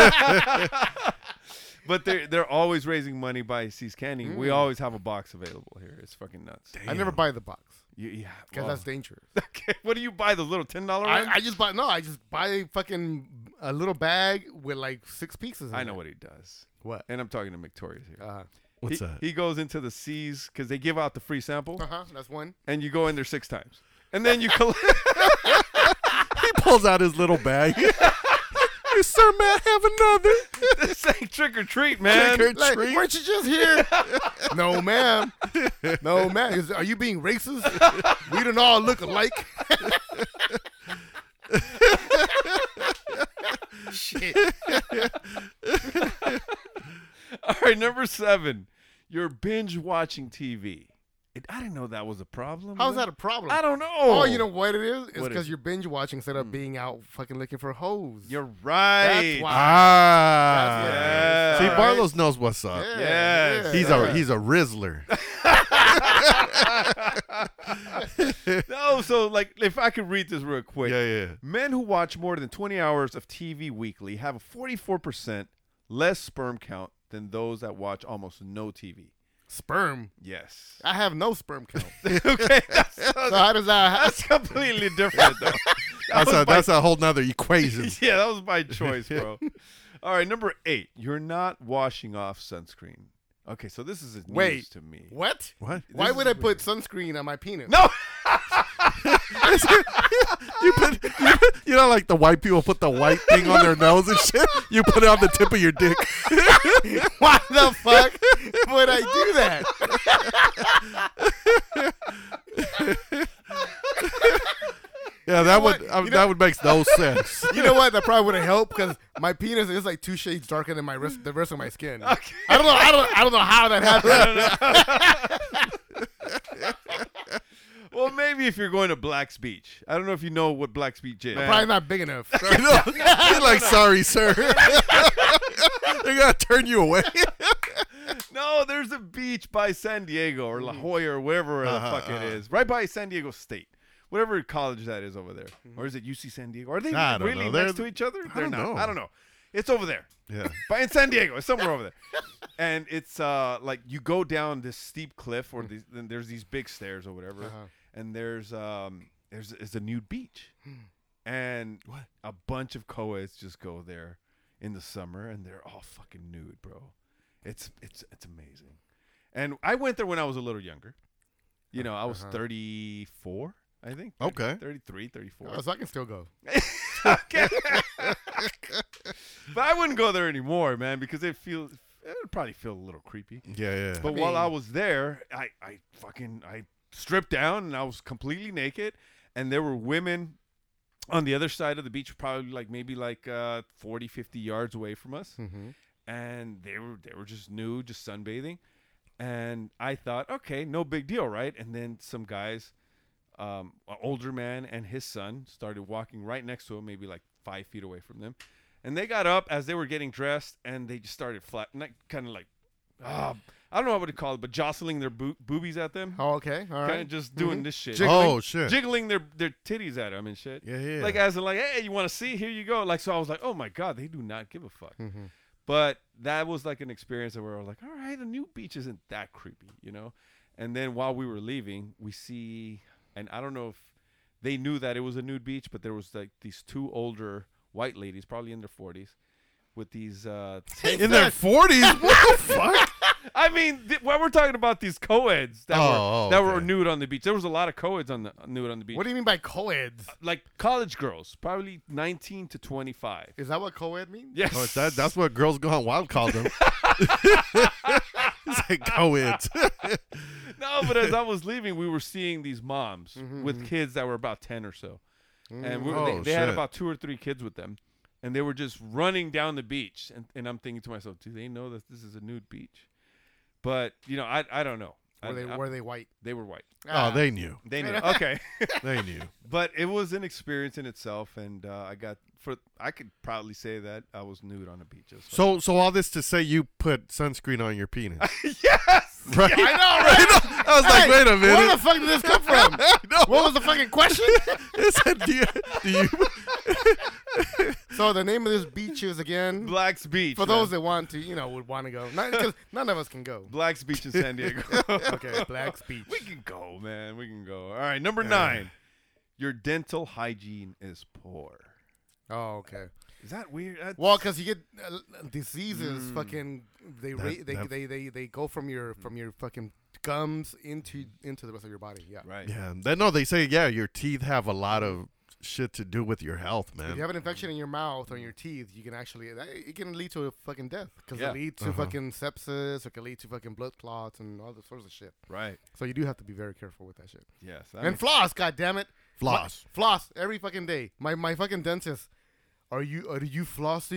Speaker 6: But they're they're always raising money by C's candy. We
Speaker 5: Mm.
Speaker 6: always have a box available here. It's fucking nuts.
Speaker 5: I never buy the box
Speaker 6: You, yeah.
Speaker 5: because
Speaker 6: well,
Speaker 5: that's dangerous.
Speaker 6: okay. What do you buy? Those little ten dollar ones?
Speaker 5: I, I just buy no. I just buy fucking a little bag with like six pieces. In
Speaker 6: I know
Speaker 5: it.
Speaker 6: what he does,
Speaker 5: What?
Speaker 6: and I'm talking to Victoria's here.
Speaker 5: Uh
Speaker 7: What's
Speaker 6: he,
Speaker 7: that?
Speaker 6: He goes into the C's because they give out the free sample,
Speaker 5: huh. That's one.
Speaker 6: and you go in there six times, and then you collect.
Speaker 7: He pulls out his little bag. Hey, sir, may I have another?
Speaker 6: This ain't trick or treat, man.
Speaker 7: Trick or
Speaker 5: Like,
Speaker 7: treat.
Speaker 5: weren't you just here? No, ma'am. No, ma'am. Is, are you being racist? We don't all look alike. Shit.
Speaker 6: All right, number seven. You're binge watching T V. It, I didn't know that was a problem.
Speaker 5: How's
Speaker 6: man.
Speaker 5: that a problem?
Speaker 6: I don't know.
Speaker 5: Oh, you know what it is? It's
Speaker 6: What is
Speaker 5: because
Speaker 6: it?
Speaker 5: you're binge watching instead of being out fucking looking for hoes.
Speaker 6: You're right.
Speaker 5: That's why.
Speaker 7: Ah.
Speaker 5: That's
Speaker 7: See,
Speaker 5: what it is.
Speaker 7: Barlow's knows what's up.
Speaker 5: Yeah,
Speaker 6: Yes.
Speaker 5: yeah.
Speaker 7: He's a he's a Rizzler.
Speaker 6: No, so like if I could read this real quick.
Speaker 7: Yeah, yeah.
Speaker 6: Men who watch more than twenty hours of T V weekly have a forty-four percent less sperm count than those that watch almost no T V.
Speaker 5: Sperm.
Speaker 6: Yes.
Speaker 5: I have no sperm count.
Speaker 6: Okay. That's,
Speaker 5: So how does that?
Speaker 6: that's completely different, though. That
Speaker 7: That's
Speaker 6: was
Speaker 7: a
Speaker 6: my-
Speaker 7: that's a whole nother equation.
Speaker 6: yeah, that was my choice, bro. All right, number eight. You're not washing off sunscreen. Okay, so this is news
Speaker 5: Wait.
Speaker 6: to me.
Speaker 5: What?
Speaker 7: What?
Speaker 5: Why
Speaker 6: This
Speaker 5: would
Speaker 6: is
Speaker 5: I put sunscreen on my penis?
Speaker 6: No.
Speaker 7: You put, you, you know, like the white people put the white thing on their nose and shit. You put it on the tip of your dick.
Speaker 5: Why the fuck would I do that?
Speaker 7: Yeah, that
Speaker 5: what?
Speaker 7: would uh,
Speaker 5: You know-
Speaker 7: that would make no sense.
Speaker 5: You know what? That probably wouldn't help because my penis is like two shades darker than my rest, the rest of my skin.
Speaker 6: Okay.
Speaker 5: I don't know. I don't. I don't know how that happened.
Speaker 6: Well, maybe if you're going to Black's Beach. I don't know if you know what Black's Beach is.
Speaker 5: Probably not big enough.
Speaker 7: You know, you're like, sorry, sir. They're gonna turn you away.
Speaker 6: No, there's a beach by San Diego or La Jolla or wherever
Speaker 7: Uh-huh,
Speaker 6: the fuck it
Speaker 7: uh-huh.
Speaker 6: is. Right by San Diego State. Whatever college that is over there. Or is it U C San Diego? Are they
Speaker 7: I don't
Speaker 6: really
Speaker 7: know.
Speaker 6: next
Speaker 7: They're-
Speaker 6: to each other?
Speaker 7: I
Speaker 6: They're
Speaker 7: don't
Speaker 6: not.
Speaker 7: know.
Speaker 6: I don't know. It's over there.
Speaker 7: Yeah.
Speaker 6: But in San Diego. It's somewhere over there. And it's uh like you go down this steep cliff or these, then there's these big stairs or whatever.
Speaker 5: Uh-huh.
Speaker 6: And there's um there's is a nude beach. And
Speaker 7: What?
Speaker 6: a bunch of co-eds just go there in the summer and they're all fucking nude, bro. It's it's it's amazing. And I went there when I was a little younger. You know, I was
Speaker 5: Uh-huh.
Speaker 6: thirty-four, I think.
Speaker 7: Okay.
Speaker 6: thirty-three, thirty-four.
Speaker 5: Oh, so I can still go.
Speaker 6: Okay. But I wouldn't go there anymore, man, because it feels it would probably feel a little creepy.
Speaker 7: Yeah, yeah.
Speaker 6: But
Speaker 5: I
Speaker 6: while I
Speaker 5: mean-
Speaker 6: was there, I, I fucking I stripped down and I was completely naked, and there were women on the other side of the beach, probably like maybe like uh, forty, fifty yards away from us,
Speaker 5: Mm-hmm.
Speaker 6: and they were they were just nude, just sunbathing, and I thought, okay, no big deal, right? And then some guys, um, an older man and his son, started walking right next to him, maybe like five feet away from them, and they got up as they were getting dressed, and they just started flat, kind of like, uh, I don't know what to call it, but jostling their bo- boobies at them,
Speaker 5: Oh, okay. All
Speaker 6: kind
Speaker 5: right.
Speaker 6: of just doing
Speaker 5: Mhm.
Speaker 6: this shit,
Speaker 5: Jiggling.
Speaker 7: Oh shit.
Speaker 6: jiggling their their titties at them and shit.
Speaker 7: Yeah, yeah.
Speaker 6: Like as in like, hey, you want to see? Here you go. Like so, I was like, oh my god, they do not give a fuck.
Speaker 5: Mm-hmm.
Speaker 6: But that was like an experience where I was like, all right, the new beach isn't that creepy, you know. And then while we were leaving, we see, and I don't know if they knew that it was a nude beach, but there was like these two older white ladies, probably in their forties, with these. Uh, tank-
Speaker 7: In their forties? What the fuck?
Speaker 6: I mean, th- when we're talking about these co-eds that
Speaker 7: Oh,
Speaker 6: were
Speaker 7: oh,
Speaker 6: that were
Speaker 7: okay.
Speaker 6: nude on the beach, there was a lot of co-eds on the nude on the beach.
Speaker 5: What do you mean by co-eds?
Speaker 6: Like college girls, probably nineteen to twenty-five.
Speaker 5: Is that what co-ed means?
Speaker 6: Yes.
Speaker 7: Oh, that, that's what Girls Gone Wild called them. It's like co-eds.
Speaker 6: No, but as I was leaving, we were seeing these moms
Speaker 5: Mhm,
Speaker 6: with
Speaker 5: mhm.
Speaker 6: kids that were about ten or so, and we were,
Speaker 7: Oh,
Speaker 6: they, they had
Speaker 7: shit.
Speaker 6: about two or three kids with them, and they were just running down the beach, and, and I'm thinking to myself, do they know that this is a nude beach? But you know, I I don't know. I-
Speaker 5: Were they
Speaker 6: I-
Speaker 5: were they white?
Speaker 6: they were white.
Speaker 5: Ah.
Speaker 7: Oh, they knew.
Speaker 6: They knew. Okay.
Speaker 7: They knew.
Speaker 6: But it was an experience in itself, and uh, I got for I could proudly say that I was nude on a beach. It was
Speaker 7: So, so all this to say, you put sunscreen on your penis,
Speaker 6: fun. Yes.
Speaker 7: right?
Speaker 5: I know, right?
Speaker 7: I was like,
Speaker 5: Hey,
Speaker 7: wait a
Speaker 5: Where the
Speaker 7: minute.
Speaker 5: fuck did this come from?
Speaker 7: No.
Speaker 5: What was the fucking question?
Speaker 7: It said, do you, do you,
Speaker 5: So the name of this beach is again
Speaker 6: Black's Beach.
Speaker 5: for those
Speaker 6: man.
Speaker 5: that want to, you know, would want to go. Because none of us can go.
Speaker 6: Black's Beach in San Diego.
Speaker 5: Okay, Black's Beach.
Speaker 6: We can go, man. We can go. All right, number nine. Your dental hygiene is poor.
Speaker 5: Oh, okay.
Speaker 6: Is that weird? That's-
Speaker 5: Well, because you get uh, diseases,
Speaker 6: Mm.
Speaker 5: fucking they,
Speaker 7: That-
Speaker 5: ra- they,
Speaker 7: that-
Speaker 5: they they they go from your from your fucking gums into into the rest of your body. Yeah.
Speaker 6: right.
Speaker 7: yeah, they, no, they say, yeah, your teeth have a lot of shit to do with your health,
Speaker 5: If
Speaker 7: man.
Speaker 5: you have an infection in your mouth or in your teeth, you can actually that- it can lead to a fucking death because
Speaker 6: Yeah.
Speaker 5: it leads to
Speaker 7: Uh-huh.
Speaker 5: fucking sepsis or it can lead to fucking blood clots and all this sorts of shit.
Speaker 6: Right.
Speaker 5: So you do have to be very careful with that shit.
Speaker 6: Yes. I
Speaker 5: And
Speaker 6: mean,
Speaker 5: floss, god damn it.
Speaker 7: Floss.
Speaker 5: My- floss every fucking day. My my fucking dentist. Are you are you flossing?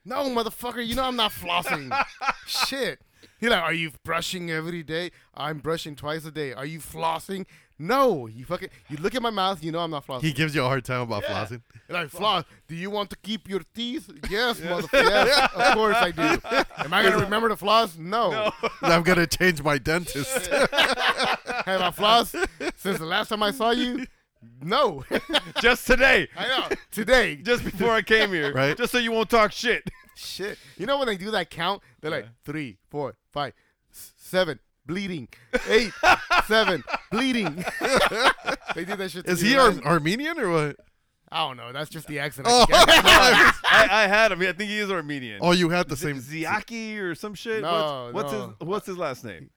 Speaker 5: No, motherfucker, you know I'm not flossing. Shit. He's like, are you brushing every day? I'm brushing twice a day. Are you flossing? No. You fucking, you look at my mouth, you know I'm not flossing.
Speaker 7: He gives you a hard time about
Speaker 5: Yeah.
Speaker 7: flossing.
Speaker 5: You're like, floss, do you want to keep your teeth? Yes, motherfucker. Yes, of course I do. Am I going to remember to floss? No.
Speaker 7: I'm gonna change my dentist.
Speaker 5: Have I flossed since the last time I saw you? No.
Speaker 6: Just today.
Speaker 5: I know. Today.
Speaker 6: Just before I came here.
Speaker 7: Right.
Speaker 6: Just so you won't talk shit.
Speaker 5: Shit. You know when they do that count? They're like, three, four, five, s- seven, bleeding. Eight, seven, bleeding. They did that shit to
Speaker 7: Is
Speaker 5: me
Speaker 7: he
Speaker 5: last-
Speaker 7: Ar- Armenian or what?
Speaker 5: I don't know. That's just the accent.
Speaker 7: Oh.
Speaker 5: I can get.
Speaker 6: I, I had him. I think he is Armenian.
Speaker 7: Oh, you had the same.
Speaker 6: Ziaki or some shit.
Speaker 5: No,
Speaker 6: what's, what's
Speaker 5: no.
Speaker 6: his What's his last name?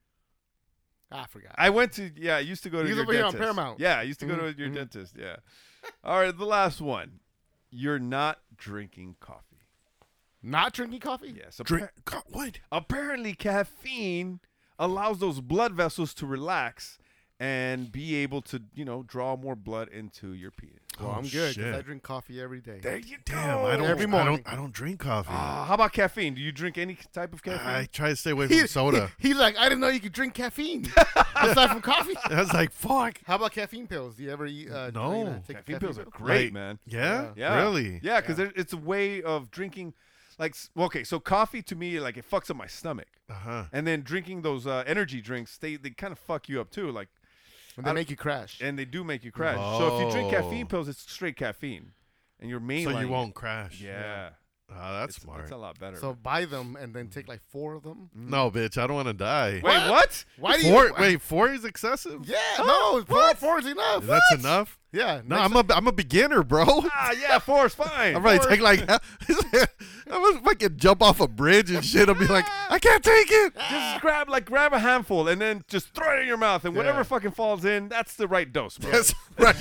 Speaker 5: I forgot.
Speaker 6: I went to yeah. I used to go to
Speaker 5: He's
Speaker 6: your
Speaker 5: over here on
Speaker 6: dentist.
Speaker 5: Paramount.
Speaker 6: Yeah, I used to go
Speaker 5: Mhm,
Speaker 6: to your
Speaker 5: mhm.
Speaker 6: dentist. Yeah. All right, the last one. You're not drinking coffee.
Speaker 5: Not drinking coffee?
Speaker 6: Yes. Yeah, so
Speaker 7: Drink. Co- what?
Speaker 6: apparently, caffeine allows those blood vessels to relax and be able to, you know, draw more blood into your penis.
Speaker 5: Well,
Speaker 7: Oh,
Speaker 5: I'm good because
Speaker 7: shit.
Speaker 5: I drink coffee every day.
Speaker 6: There you
Speaker 7: Damn,
Speaker 6: go.
Speaker 7: I don't.
Speaker 5: Every
Speaker 7: I
Speaker 5: morning.
Speaker 7: don't. I don't drink coffee.
Speaker 6: Ah, how about caffeine? Do you drink any type of caffeine?
Speaker 7: I try to stay away
Speaker 5: He-
Speaker 7: from soda.
Speaker 5: he- he's like, I didn't know you could drink caffeine aside from coffee.
Speaker 7: I was like, fuck.
Speaker 5: How about caffeine pills? Do you ever eat? Uh,
Speaker 7: No.
Speaker 5: you know, take a
Speaker 6: caffeine pills are
Speaker 5: pill?
Speaker 6: great,
Speaker 7: Like,
Speaker 6: man.
Speaker 7: Yeah?
Speaker 6: Yeah.
Speaker 7: Really?
Speaker 6: Yeah, because it's a way of drinking. Like, s- well, okay, so coffee to me, like, it fucks up my stomach.
Speaker 7: Uh huh.
Speaker 6: And then drinking those uh, energy drinks, they, they kind of fuck you up too. Like,
Speaker 5: And they
Speaker 6: I-
Speaker 5: make you crash.
Speaker 6: and they do make you crash. So if you drink caffeine
Speaker 7: Oh.
Speaker 6: pills, it's straight caffeine, and you're mainlining.
Speaker 7: So you
Speaker 6: it.
Speaker 7: won't crash.
Speaker 6: Yeah,
Speaker 7: Oh, that's
Speaker 6: it's,
Speaker 7: smart.
Speaker 6: It's a lot better.
Speaker 5: So buy them and then take like four of them.
Speaker 7: No, bitch, I don't want to die.
Speaker 6: wait, what?
Speaker 5: Why do
Speaker 7: Four,
Speaker 5: you?
Speaker 7: wait, four is excessive?
Speaker 5: Yeah, no, four, four is enough.
Speaker 7: That's enough?
Speaker 5: Yeah.
Speaker 7: No,
Speaker 5: next
Speaker 7: I'm a, I'm a beginner, bro.
Speaker 6: Ah, yeah, four is fine.
Speaker 7: I'm ready to
Speaker 6: Four-
Speaker 7: take like, I was fucking jump off a bridge and shit. I'll be like, I can't take it.
Speaker 6: Just grab like grab a handful and then just throw it in your mouth, and whatever
Speaker 5: Yeah.
Speaker 6: fucking falls in, that's the right dose, bro.
Speaker 7: That's right.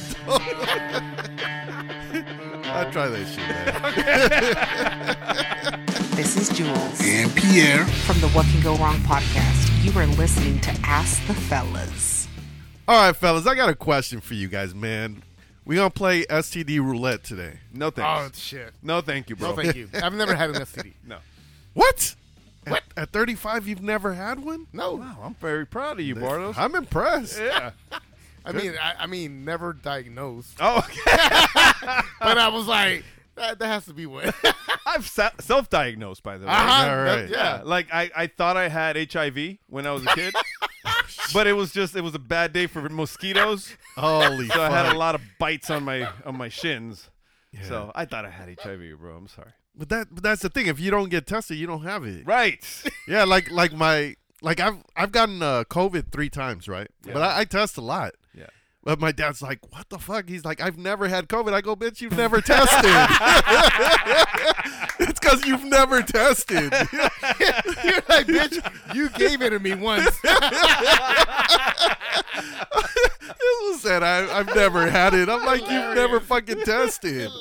Speaker 7: I'll try that shit, man.
Speaker 9: This is Jules
Speaker 8: And Pierre.
Speaker 9: from the What Can Go Wrong podcast. You are listening to Ask the Fellas.
Speaker 7: All right, fellas, I got a question for you guys, man. We gonna play S T D roulette today.
Speaker 6: No
Speaker 5: Oh
Speaker 6: thanks.
Speaker 5: shit.
Speaker 6: No, thank you, bro.
Speaker 5: No, thank you. I've never had an S T D.
Speaker 6: No.
Speaker 7: What?
Speaker 5: What?
Speaker 7: At, at thirty-five, you've never had one?
Speaker 5: No.
Speaker 6: Wow, I'm very proud of you, Bartos.
Speaker 7: I'm impressed.
Speaker 6: Yeah.
Speaker 5: I mean, I, I mean, never diagnosed.
Speaker 6: Oh, okay.
Speaker 5: But I was like, that, that has to be what.
Speaker 6: I've sa- self-diagnosed, by the way.
Speaker 5: Uh-huh.
Speaker 7: All right.
Speaker 5: That- yeah.
Speaker 6: Like I, I thought I had H I V when I was a kid, but it was just it was a bad day for mosquitoes,
Speaker 7: Holy
Speaker 6: so I
Speaker 7: fuck.
Speaker 6: had a lot of bites on my on my shins.
Speaker 7: Yeah.
Speaker 6: So I thought I had H I V, bro. I'm sorry.
Speaker 7: But that but that's the thing. If you don't get tested, you don't have it.
Speaker 6: Right.
Speaker 7: Yeah, like like my like I've I've gotten uh, COVID three times, right?
Speaker 6: Yeah.
Speaker 7: But I, I test a lot.
Speaker 6: Yeah.
Speaker 7: But my dad's like, "What the fuck?" He's like, "I've never had COVID." I go, "Bitch, you've never tested." It's because you've never tested.
Speaker 5: You're like, bitch, you gave it to me once.
Speaker 7: This was said I, I've never had it. I'm like, you've never fucking tested.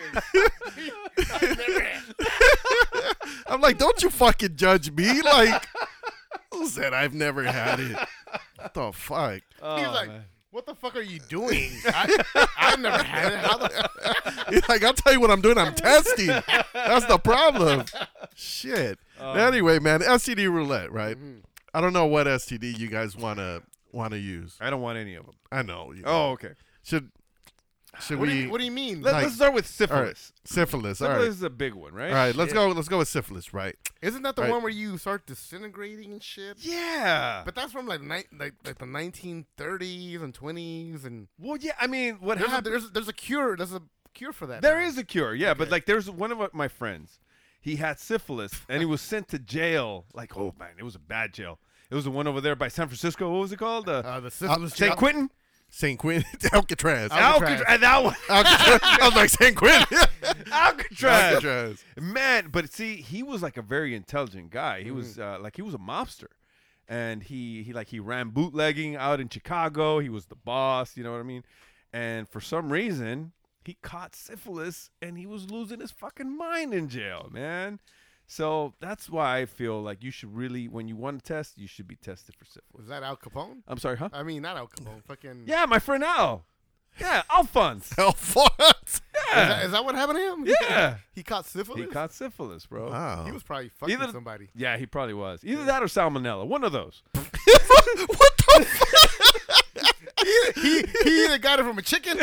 Speaker 7: I'm like, don't you fucking judge me. Like, who said I've never had it? What the fuck?
Speaker 6: Oh,
Speaker 5: He's like,
Speaker 6: man.
Speaker 5: what the fuck are you doing? I, I've never had it. How the
Speaker 7: He's like, I'll tell you what I'm doing. I'm testing. That's the problem. Shit. Anyway, man, S T D roulette, right? I don't know what S T D you guys wanna wanna use.
Speaker 6: I don't want any of them.
Speaker 7: I know. You know.
Speaker 6: Oh, okay.
Speaker 7: Should should
Speaker 5: what, do
Speaker 7: we?
Speaker 5: you, what do you mean?
Speaker 6: Let,
Speaker 7: Like-
Speaker 6: us start with
Speaker 7: all right,
Speaker 6: syphilis.
Speaker 7: syphilis. All
Speaker 6: Syphilis
Speaker 7: right.
Speaker 6: is a big one, right?
Speaker 7: All right. Let's
Speaker 5: Shit.
Speaker 7: go. Let's go with syphilis. Right.
Speaker 5: Isn't that the
Speaker 7: Right.
Speaker 5: one where you start disintegrating and shit?
Speaker 6: Yeah.
Speaker 5: But that's from like ni- like, like the nineteen thirties and twenties, and
Speaker 6: Well, yeah. I mean, what
Speaker 5: there's a,
Speaker 6: happened?
Speaker 5: there's there's a cure. There's a cure for that.
Speaker 6: There
Speaker 5: now.
Speaker 6: is a cure, yeah, but
Speaker 5: Okay.
Speaker 6: like there's one of my friends. He had syphilis and he was sent to jail. Like, oh man, it was a bad jail. It was the one over there by San Francisco. What was it called? Uh,
Speaker 5: uh, the syphilis.
Speaker 6: Saint
Speaker 5: jail.
Speaker 6: Quentin.
Speaker 7: Saint Quentin, Alcatraz.
Speaker 5: Alcatraz.
Speaker 6: Alcatraz. That one.
Speaker 7: Alcatraz. I was like Saint Quentin.
Speaker 6: Alcatraz.
Speaker 7: Alcatraz.
Speaker 6: Man, but see, he was like a very intelligent guy. He was uh, like he was a mobster, and he he like he ran bootlegging out in Chicago. He was the boss. You know what I mean? And for some reason, he caught syphilis, and he was losing his fucking mind in jail, man. So that's why I feel like you should really, when you want to test, you should be tested for syphilis.
Speaker 5: Was that Al Capone?
Speaker 6: I'm sorry, huh?
Speaker 5: I mean, not Al Capone. Fucking
Speaker 6: Yeah, my friend Al. Yeah, Alphonse.
Speaker 7: Alphonse.
Speaker 5: that, is that what happened to him? He
Speaker 6: Yeah.
Speaker 5: caught, he caught syphilis.
Speaker 6: He caught syphilis, bro.
Speaker 7: Wow.
Speaker 5: He was probably fucking
Speaker 6: Either-
Speaker 5: somebody.
Speaker 6: Yeah, he probably was. Either that or salmonella. One of those.
Speaker 7: What the fuck?
Speaker 5: he, he he either got it from a chicken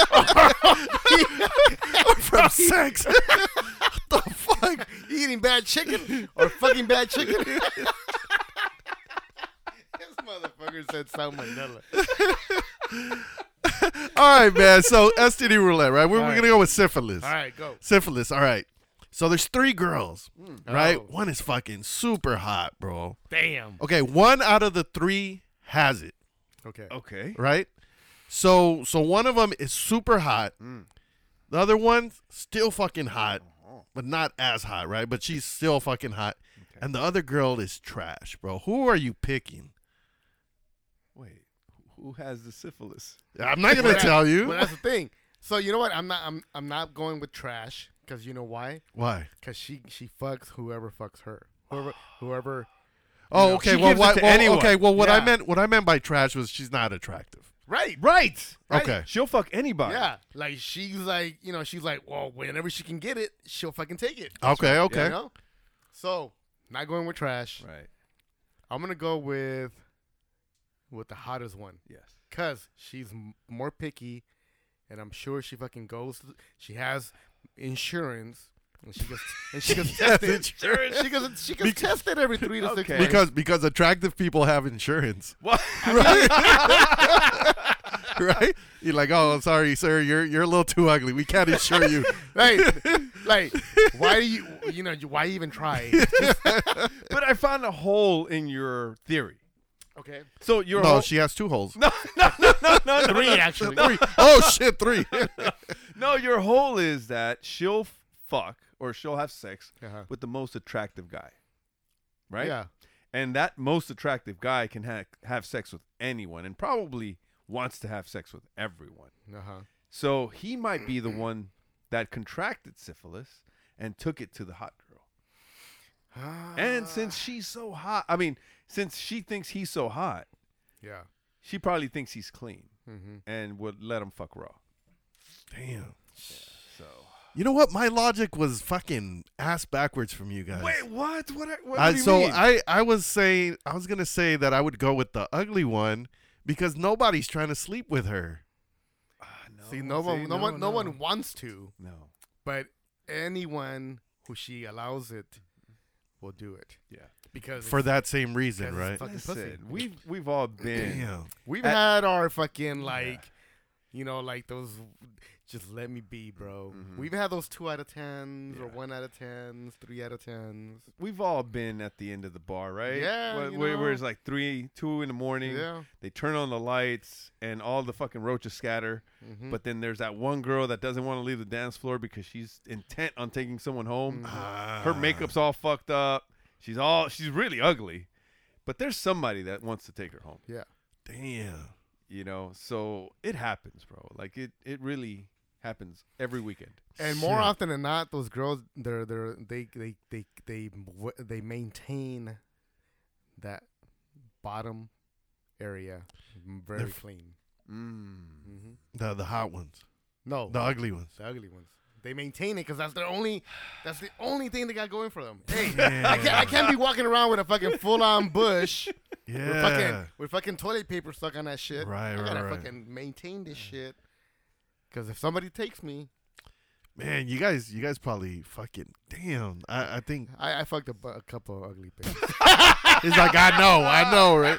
Speaker 7: Or from sex? What the fuck?
Speaker 5: eating bad chicken or fucking bad chicken. This motherfucker said salmonella.
Speaker 7: All right, man. So S T D roulette, right? We're,
Speaker 5: All
Speaker 7: we're
Speaker 5: right.
Speaker 7: gonna go with syphilis.
Speaker 5: All right, go.
Speaker 7: Syphilis. All right. So there's three girls, right?
Speaker 5: Oh.
Speaker 7: One is fucking super hot, bro.
Speaker 5: Damn.
Speaker 7: Okay, one out of the three has it,
Speaker 5: Okay.
Speaker 6: Okay.
Speaker 7: right? So so one of them is super hot. The other one's still fucking hot, but not as hot, right? But she's still fucking hot. And the other girl is trash, bro. Who are you picking?
Speaker 6: Wait. Who has the syphilis?
Speaker 7: I'm not gonna
Speaker 5: Well, that-
Speaker 7: tell you.
Speaker 5: Well, that's the thing. So you know what? I'm not. I'm. I'm not going with trash because you know why?
Speaker 7: Why?
Speaker 5: Because she she fucks whoever fucks her. Whoever whoever.
Speaker 7: Oh,
Speaker 5: know,
Speaker 7: okay.
Speaker 6: she
Speaker 7: Well,
Speaker 6: gives it
Speaker 7: why,
Speaker 6: to
Speaker 7: well
Speaker 6: anyone.
Speaker 7: okay. Well, what I
Speaker 5: Yeah.
Speaker 7: meant, what I meant by trash was she's not attractive.
Speaker 5: Right.
Speaker 6: Right.
Speaker 5: Right.
Speaker 7: Okay.
Speaker 6: She'll fuck anybody.
Speaker 5: Yeah. Like she's like you know she's like well whenever she can get it she'll fucking take it.
Speaker 7: Okay. Okay.
Speaker 5: You know. So not going with trash.
Speaker 6: Right.
Speaker 5: I'm gonna go with with the hottest one.
Speaker 6: Yes.
Speaker 5: Cause she's m- more picky, and I'm sure she fucking goes. To, she has insurance, and she gets and she gets
Speaker 7: She has
Speaker 5: tested.
Speaker 7: insurance.
Speaker 5: She gets she gets tested every three to six
Speaker 6: Okay.
Speaker 5: months.
Speaker 7: Because because attractive people have insurance,
Speaker 6: What?
Speaker 7: right? Right? You're like, oh, sorry, sir, you're you're a little too ugly. We can't insure you.
Speaker 5: like, like, why do you you know why even try?
Speaker 6: But I found a hole in your theory.
Speaker 5: Okay,
Speaker 6: So your
Speaker 7: No,
Speaker 6: whole-
Speaker 7: she has two holes.
Speaker 6: no, no, no, no, no,
Speaker 5: three actually.
Speaker 7: Three. Oh shit, three.
Speaker 6: no. Your whole is that she'll fuck or she'll have sex
Speaker 5: Uh-huh.
Speaker 6: with the most attractive guy, right?
Speaker 5: Yeah,
Speaker 6: And that most attractive guy can ha- have sex with anyone and probably wants to have sex with everyone.
Speaker 5: uh huh.
Speaker 6: So he might be the one that contracted syphilis and took it to the hot girl. And since she's so hot, I mean, since she thinks he's so hot,
Speaker 5: Yeah.
Speaker 6: she probably thinks he's clean
Speaker 5: Mm-hmm.
Speaker 6: and would let him fuck raw.
Speaker 7: Damn.
Speaker 6: So
Speaker 7: You know what? My logic was fucking ass backwards from you guys.
Speaker 6: wait, what? What? What,
Speaker 7: I,
Speaker 6: do you
Speaker 7: so
Speaker 6: mean?
Speaker 7: I, I was saying I was gonna say that I would go with the ugly one because nobody's trying to sleep with her.
Speaker 6: Ah, no,
Speaker 5: See, no one,
Speaker 6: see,
Speaker 5: no, one, no
Speaker 6: no.
Speaker 5: one wants to,
Speaker 6: No.
Speaker 5: but anyone who she allows it will do it
Speaker 6: Yeah.
Speaker 5: because
Speaker 7: For
Speaker 5: it's-
Speaker 7: that same reason,
Speaker 5: because
Speaker 7: right?
Speaker 5: it's fucking pussy.
Speaker 6: Listen, we've we've all been.
Speaker 7: Damn.
Speaker 5: We've
Speaker 6: At-
Speaker 5: had our fucking like, you know, like those. Just let me be, bro. We've had those two out of tens or
Speaker 6: Yeah.
Speaker 5: one out of tens, three out of tens.
Speaker 6: We've all been at the end of the bar, right?
Speaker 5: Yeah,
Speaker 6: Where,
Speaker 5: you
Speaker 6: where, where
Speaker 5: know.
Speaker 6: it's like three, two in the morning.
Speaker 5: Yeah.
Speaker 6: They turn on the lights and all the fucking roaches scatter.
Speaker 5: Mm-hmm.
Speaker 6: But then there's that one girl that doesn't want to leave the dance floor because she's intent on taking someone home.
Speaker 5: Mm-hmm.
Speaker 6: Her makeup's all fucked up. She's all she's really ugly. But there's somebody that wants to take her home.
Speaker 5: Yeah.
Speaker 7: Damn.
Speaker 6: You know, so it happens, bro. Like it, it really happens every weekend.
Speaker 5: And more
Speaker 7: Shit.
Speaker 5: often than not, those girls, they're they're they they they they w- they maintain that bottom area very
Speaker 7: They're f-
Speaker 5: clean.
Speaker 6: Mm.
Speaker 5: Mm-hmm.
Speaker 7: The the hot ones.
Speaker 5: No,
Speaker 7: The ugly ones.
Speaker 5: the ugly ones. They maintain it because that's their only. That's the only thing they got going for them. Hey, I can't. I can't be walking around with a fucking full on bush.
Speaker 7: Yeah.
Speaker 5: With fucking, with fucking toilet paper stuck on that shit.
Speaker 7: Right,
Speaker 5: I
Speaker 7: right,
Speaker 5: gotta
Speaker 7: right.
Speaker 5: fucking maintain this shit. Because if somebody takes me,
Speaker 7: Man, you guys you guys probably fucking damn. I, I think
Speaker 5: I, I fucked a, bu- a couple of ugly bitches.
Speaker 7: he's like, I know, I know, right?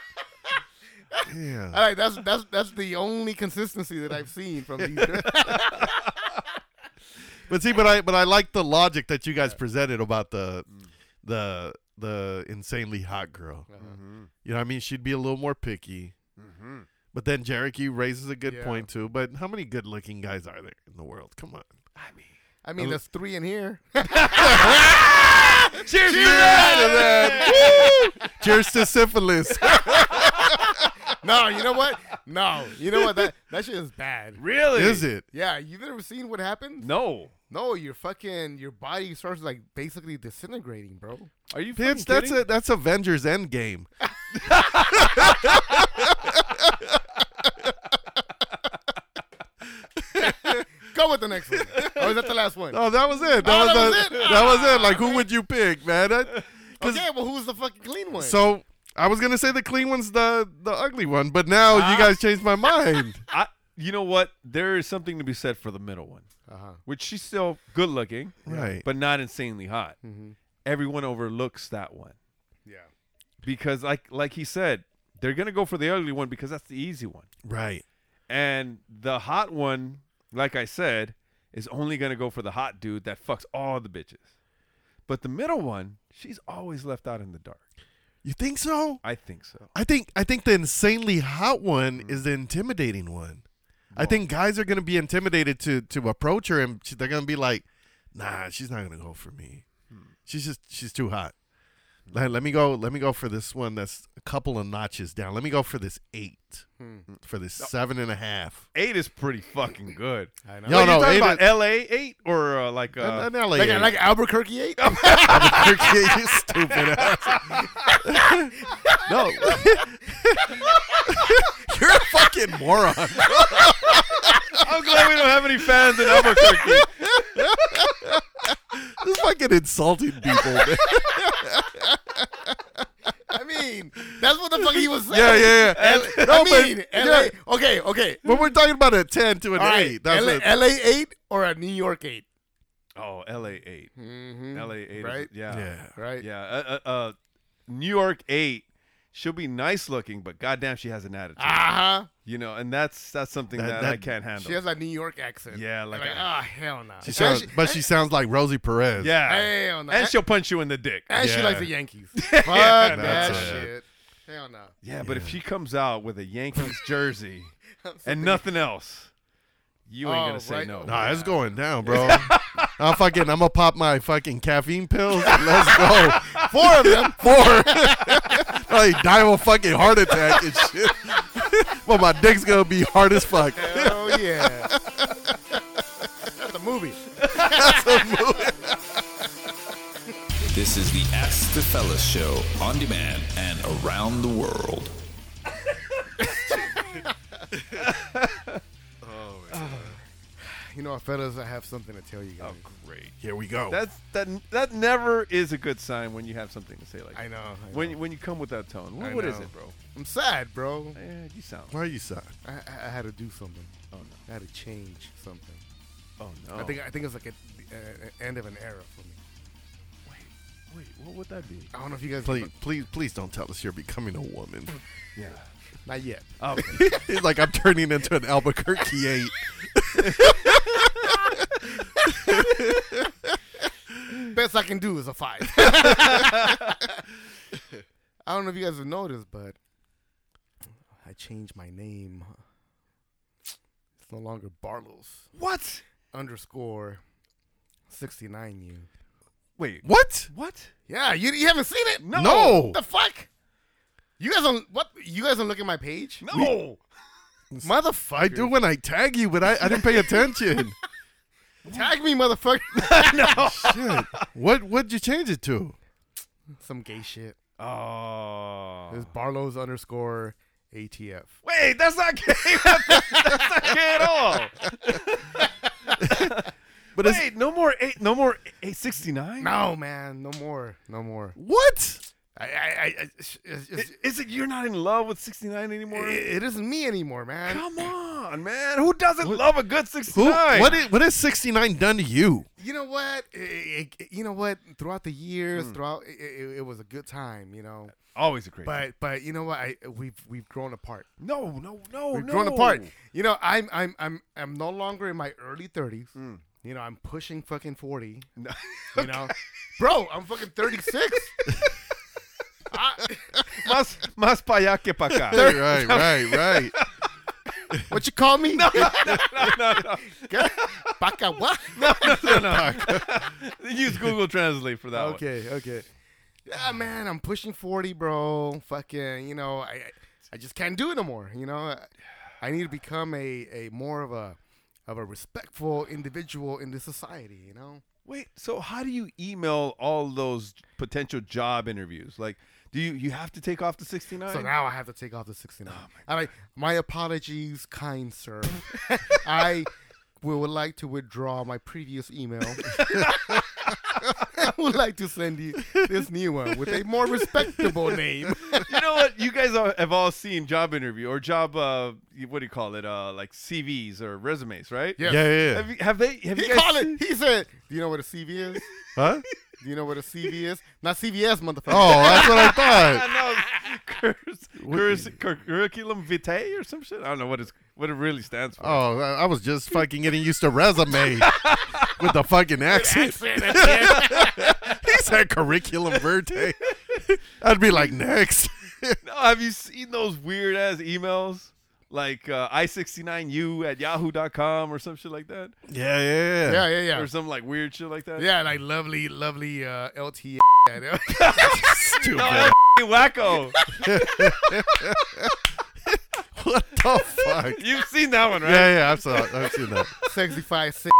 Speaker 7: Yeah.
Speaker 5: All right, that's that's that's the only consistency that I've seen from these. girls.
Speaker 7: But see, but I but I like the logic that you guys presented about the the the insanely hot girl.
Speaker 6: Mm-hmm.
Speaker 7: You know what I mean? She'd be a little more picky.
Speaker 6: Mm-hmm.
Speaker 7: But then Jericho raises a good
Speaker 5: Yeah.
Speaker 7: point too. But how many good looking guys are there in the world? Come on.
Speaker 6: I mean,
Speaker 5: I mean, there's three in here.
Speaker 6: cheers, to
Speaker 7: that. Woo! Cheers to syphilis.
Speaker 5: No, you know what? No, you know what? That that shit is bad.
Speaker 6: Really?
Speaker 7: Is it?
Speaker 5: Yeah, you've never seen what happens?
Speaker 6: No.
Speaker 5: No, your fucking your body starts like basically disintegrating, bro.
Speaker 6: Are you
Speaker 7: Pitch,
Speaker 6: fucking
Speaker 7: that's
Speaker 6: kidding?
Speaker 7: a that's Avengers Endgame.
Speaker 5: Go with the next one. last one?
Speaker 7: Oh, that was it. That
Speaker 5: Oh,
Speaker 7: was
Speaker 5: that
Speaker 7: the,
Speaker 5: was it?
Speaker 7: That was it.
Speaker 5: Ah,
Speaker 7: Like, who would you pick, man? That- 'cause-
Speaker 5: Okay, well, who's the fucking clean one?
Speaker 7: So I was gonna say the clean one's the the ugly one, but now
Speaker 5: Ah.
Speaker 7: you guys changed my mind.
Speaker 6: I, you know what? There is something to be said for the middle one,
Speaker 5: uh-huh.
Speaker 6: which she's still good looking,
Speaker 7: Right.
Speaker 6: but not insanely hot.
Speaker 5: Mm-hmm.
Speaker 6: Everyone overlooks that one
Speaker 5: Yeah.
Speaker 6: because, like, like he said, they're gonna go for the ugly one because that's the easy one,
Speaker 7: Right.
Speaker 6: and the hot one, like I said, is only gonna go for the hot dude that fucks all the bitches. But the middle one, she's always left out in the dark.
Speaker 7: You think so?
Speaker 6: I think so.
Speaker 7: I think I think the insanely hot one is the intimidating one. I think guys are gonna be intimidated to to approach her, and she- they're gonna be like, "Nah, she's not gonna go for me. She's just she's too hot. Let, let me go. Let me go for this one that's a couple of notches down. Let me go for this eight, for this seven and a half.
Speaker 6: Eight is pretty fucking good.
Speaker 5: I know.
Speaker 7: No,
Speaker 6: Wait,
Speaker 7: no,
Speaker 6: you talking
Speaker 7: eight
Speaker 6: about
Speaker 7: is-
Speaker 6: L A eight or uh, like uh,
Speaker 7: An, an L A
Speaker 5: Like,
Speaker 7: eight.
Speaker 5: like Albuquerque eight?
Speaker 7: Albuquerque, you stupid ass. No, you're a fucking moron.
Speaker 6: I'm glad we don't have any fans in Albuquerque.
Speaker 7: This fucking insulting people, man.
Speaker 5: I mean, that's what the fuck he was saying.
Speaker 7: Yeah, yeah, yeah.
Speaker 5: L-
Speaker 7: No,
Speaker 5: I
Speaker 7: but-
Speaker 5: mean, L A.
Speaker 7: yeah.
Speaker 5: Okay, okay.
Speaker 7: But we're talking about a ten to an
Speaker 5: All right,
Speaker 7: eight. That's
Speaker 5: L A,
Speaker 7: it.
Speaker 5: L A eight or a New York eight?
Speaker 6: Oh, L A eight.
Speaker 5: Mm-hmm.
Speaker 6: L A eight. is-
Speaker 5: Right?
Speaker 6: yeah.
Speaker 7: Yeah.
Speaker 5: Right?
Speaker 6: Yeah. Uh, uh, uh, New York eight. She'll be nice looking, but goddamn, she has an attitude.
Speaker 5: Uh-huh.
Speaker 6: You know, and that's that's something
Speaker 7: That-
Speaker 6: that,
Speaker 7: that-
Speaker 6: I can't handle.
Speaker 5: She has a New York accent.
Speaker 6: Yeah, like
Speaker 5: like
Speaker 6: a-
Speaker 5: ah, hell no.
Speaker 7: She sounds, but she sounds like Rosie Perez.
Speaker 6: yeah.
Speaker 5: Hell no.
Speaker 6: And she'll punch you in the dick.
Speaker 5: And she
Speaker 7: Yeah.
Speaker 5: likes the Yankees. Fuck that
Speaker 7: that's it.
Speaker 5: shit. Hell no.
Speaker 6: Yeah, but if she comes out with a Yankees jersey and nothing else, you ain't
Speaker 5: Oh,
Speaker 6: gonna say
Speaker 5: right.
Speaker 6: no.
Speaker 7: Nah, it's going down, bro. I'm fucking. I'm gonna pop my fucking caffeine pills. And let's go. Four of them. Four. Like die of a fucking heart attack and shit. Well, my dick's gonna be hard as fuck.
Speaker 5: Hell yeah. That's a movie.
Speaker 1: This is the Ask the Fellas show on demand and around the world.
Speaker 5: You know, fellas, I have something to tell you guys.
Speaker 6: Oh, great.
Speaker 7: Here we go.
Speaker 6: That's that. That never is a good sign when you have something to say like
Speaker 5: I
Speaker 6: that.
Speaker 5: know. I know.
Speaker 6: When you- when you come with that tone. What,
Speaker 5: I
Speaker 6: what is
Speaker 5: know.
Speaker 6: it, bro?
Speaker 5: I'm sad, bro.
Speaker 6: Eh, you sound.
Speaker 7: Why are you sad?
Speaker 5: I, I, I had to do something.
Speaker 6: Oh no.
Speaker 5: I had to change something.
Speaker 6: Oh no.
Speaker 5: I think I think it's like a, uh, end of an era for me.
Speaker 6: Wait, what would that be?
Speaker 5: I don't know if you guys.
Speaker 7: Please, please, please don't tell us you're becoming a woman.
Speaker 6: Yeah.
Speaker 5: Not yet.
Speaker 6: Oh.
Speaker 7: It's like I'm turning into an Albuquerque eight.
Speaker 5: Best I can do is a five. I don't know if you guys have noticed, but I changed my name. It's no longer Barlow's
Speaker 6: What?
Speaker 5: underscore sixty-nine. You.
Speaker 6: Wait.
Speaker 7: What?
Speaker 6: What?
Speaker 5: Yeah, you you haven't seen it?
Speaker 6: No.
Speaker 7: No.
Speaker 5: What the fuck? You guys don't what? You guys don't look at my page?
Speaker 6: No.
Speaker 5: Motherfucker.
Speaker 7: I do when I tag you, but I, I didn't pay attention.
Speaker 5: Tag me, motherfucker.
Speaker 7: Shit. What what'd you change it to?
Speaker 5: Some gay shit.
Speaker 6: Oh.
Speaker 5: It's Barlow's underscore A T F.
Speaker 6: Wait, that's not gay. That's not gay at all.
Speaker 7: But it's,
Speaker 6: Wait, no more eight. No more eight sixty nine.
Speaker 5: No, man. No more. No more.
Speaker 7: what?
Speaker 5: I, I, I, I it's, it's,
Speaker 6: Is, is it you're not in love with sixty nine anymore?
Speaker 5: it, it isn't me anymore, man.
Speaker 6: Come on, man. Who doesn't love a good sixty
Speaker 7: Who?
Speaker 6: nine?
Speaker 7: What is, what has sixty-nine done to you?
Speaker 5: You know what? It- it- you know what? Throughout the years, throughout it, it, it was a good time. You know,
Speaker 6: Always a great.
Speaker 5: but but you know what? I we've we've grown apart.
Speaker 6: no, no, no,
Speaker 5: We've
Speaker 6: no.
Speaker 5: grown apart. You know, I'm I'm I'm I'm no longer in my early thirties.
Speaker 6: Mm.
Speaker 5: You know, I'm pushing fucking forty.
Speaker 6: No.
Speaker 5: You know, bro, I'm fucking thirty-six. I,
Speaker 6: Más, más pa allá que pa acá.
Speaker 7: Right, right, right.
Speaker 5: what you call me? No,
Speaker 6: no, no, no.
Speaker 5: Baka what?
Speaker 6: no, no, no. Use Google Translate for that one.
Speaker 5: Okay, okay. Yeah, man, I'm pushing forty, bro. Fucking, you know, I I just can't do it no more. You know, I, I need to become a, a more of a of a respectful individual in this society. You know.
Speaker 6: Wait, so how do you email all those potential job interviews? Like, do you you have to take off the sixty-nine?
Speaker 5: So now I have to take off the sixty-nine. I like my apologies, kind sir. I would like to withdraw my previous email. I would like to send you this new one with a more respectable name.
Speaker 6: You know what? You guys all, have all seen job interview or job, uh, what do you call it? Uh, like C Vs or resumes, right?
Speaker 5: Yes.
Speaker 7: Yeah, yeah, yeah.
Speaker 6: Have, you, have they? Have
Speaker 5: He
Speaker 6: you guys
Speaker 5: called
Speaker 6: seen-
Speaker 5: it. He said, "Do you know what a C V is?
Speaker 7: Huh?
Speaker 5: Do you know what a C V is? Not C V S, motherfucker."
Speaker 7: Oh, that's what I thought.
Speaker 6: no, curs- curs- cur- curriculum vitae or some shit. I don't know what it's what it really stands for.
Speaker 7: Oh, I I was just fucking getting used to resume with the fucking accent. He said curriculum vitae. I'd be like, next.
Speaker 6: No, have you seen those weird ass emails like uh, I sixty-nine U at yahoo dot com or some shit like that?
Speaker 7: Yeah, yeah,
Speaker 5: Yeah, yeah, yeah.
Speaker 6: Or some like weird shit like that?
Speaker 5: Yeah, like lovely, lovely uh, L T A.
Speaker 7: Stupid.
Speaker 6: No, that's wacko.
Speaker 7: What the fuck?
Speaker 6: You've seen that one, right?
Speaker 7: Yeah, yeah, I've saw it. I've seen that.
Speaker 5: Sexy five six.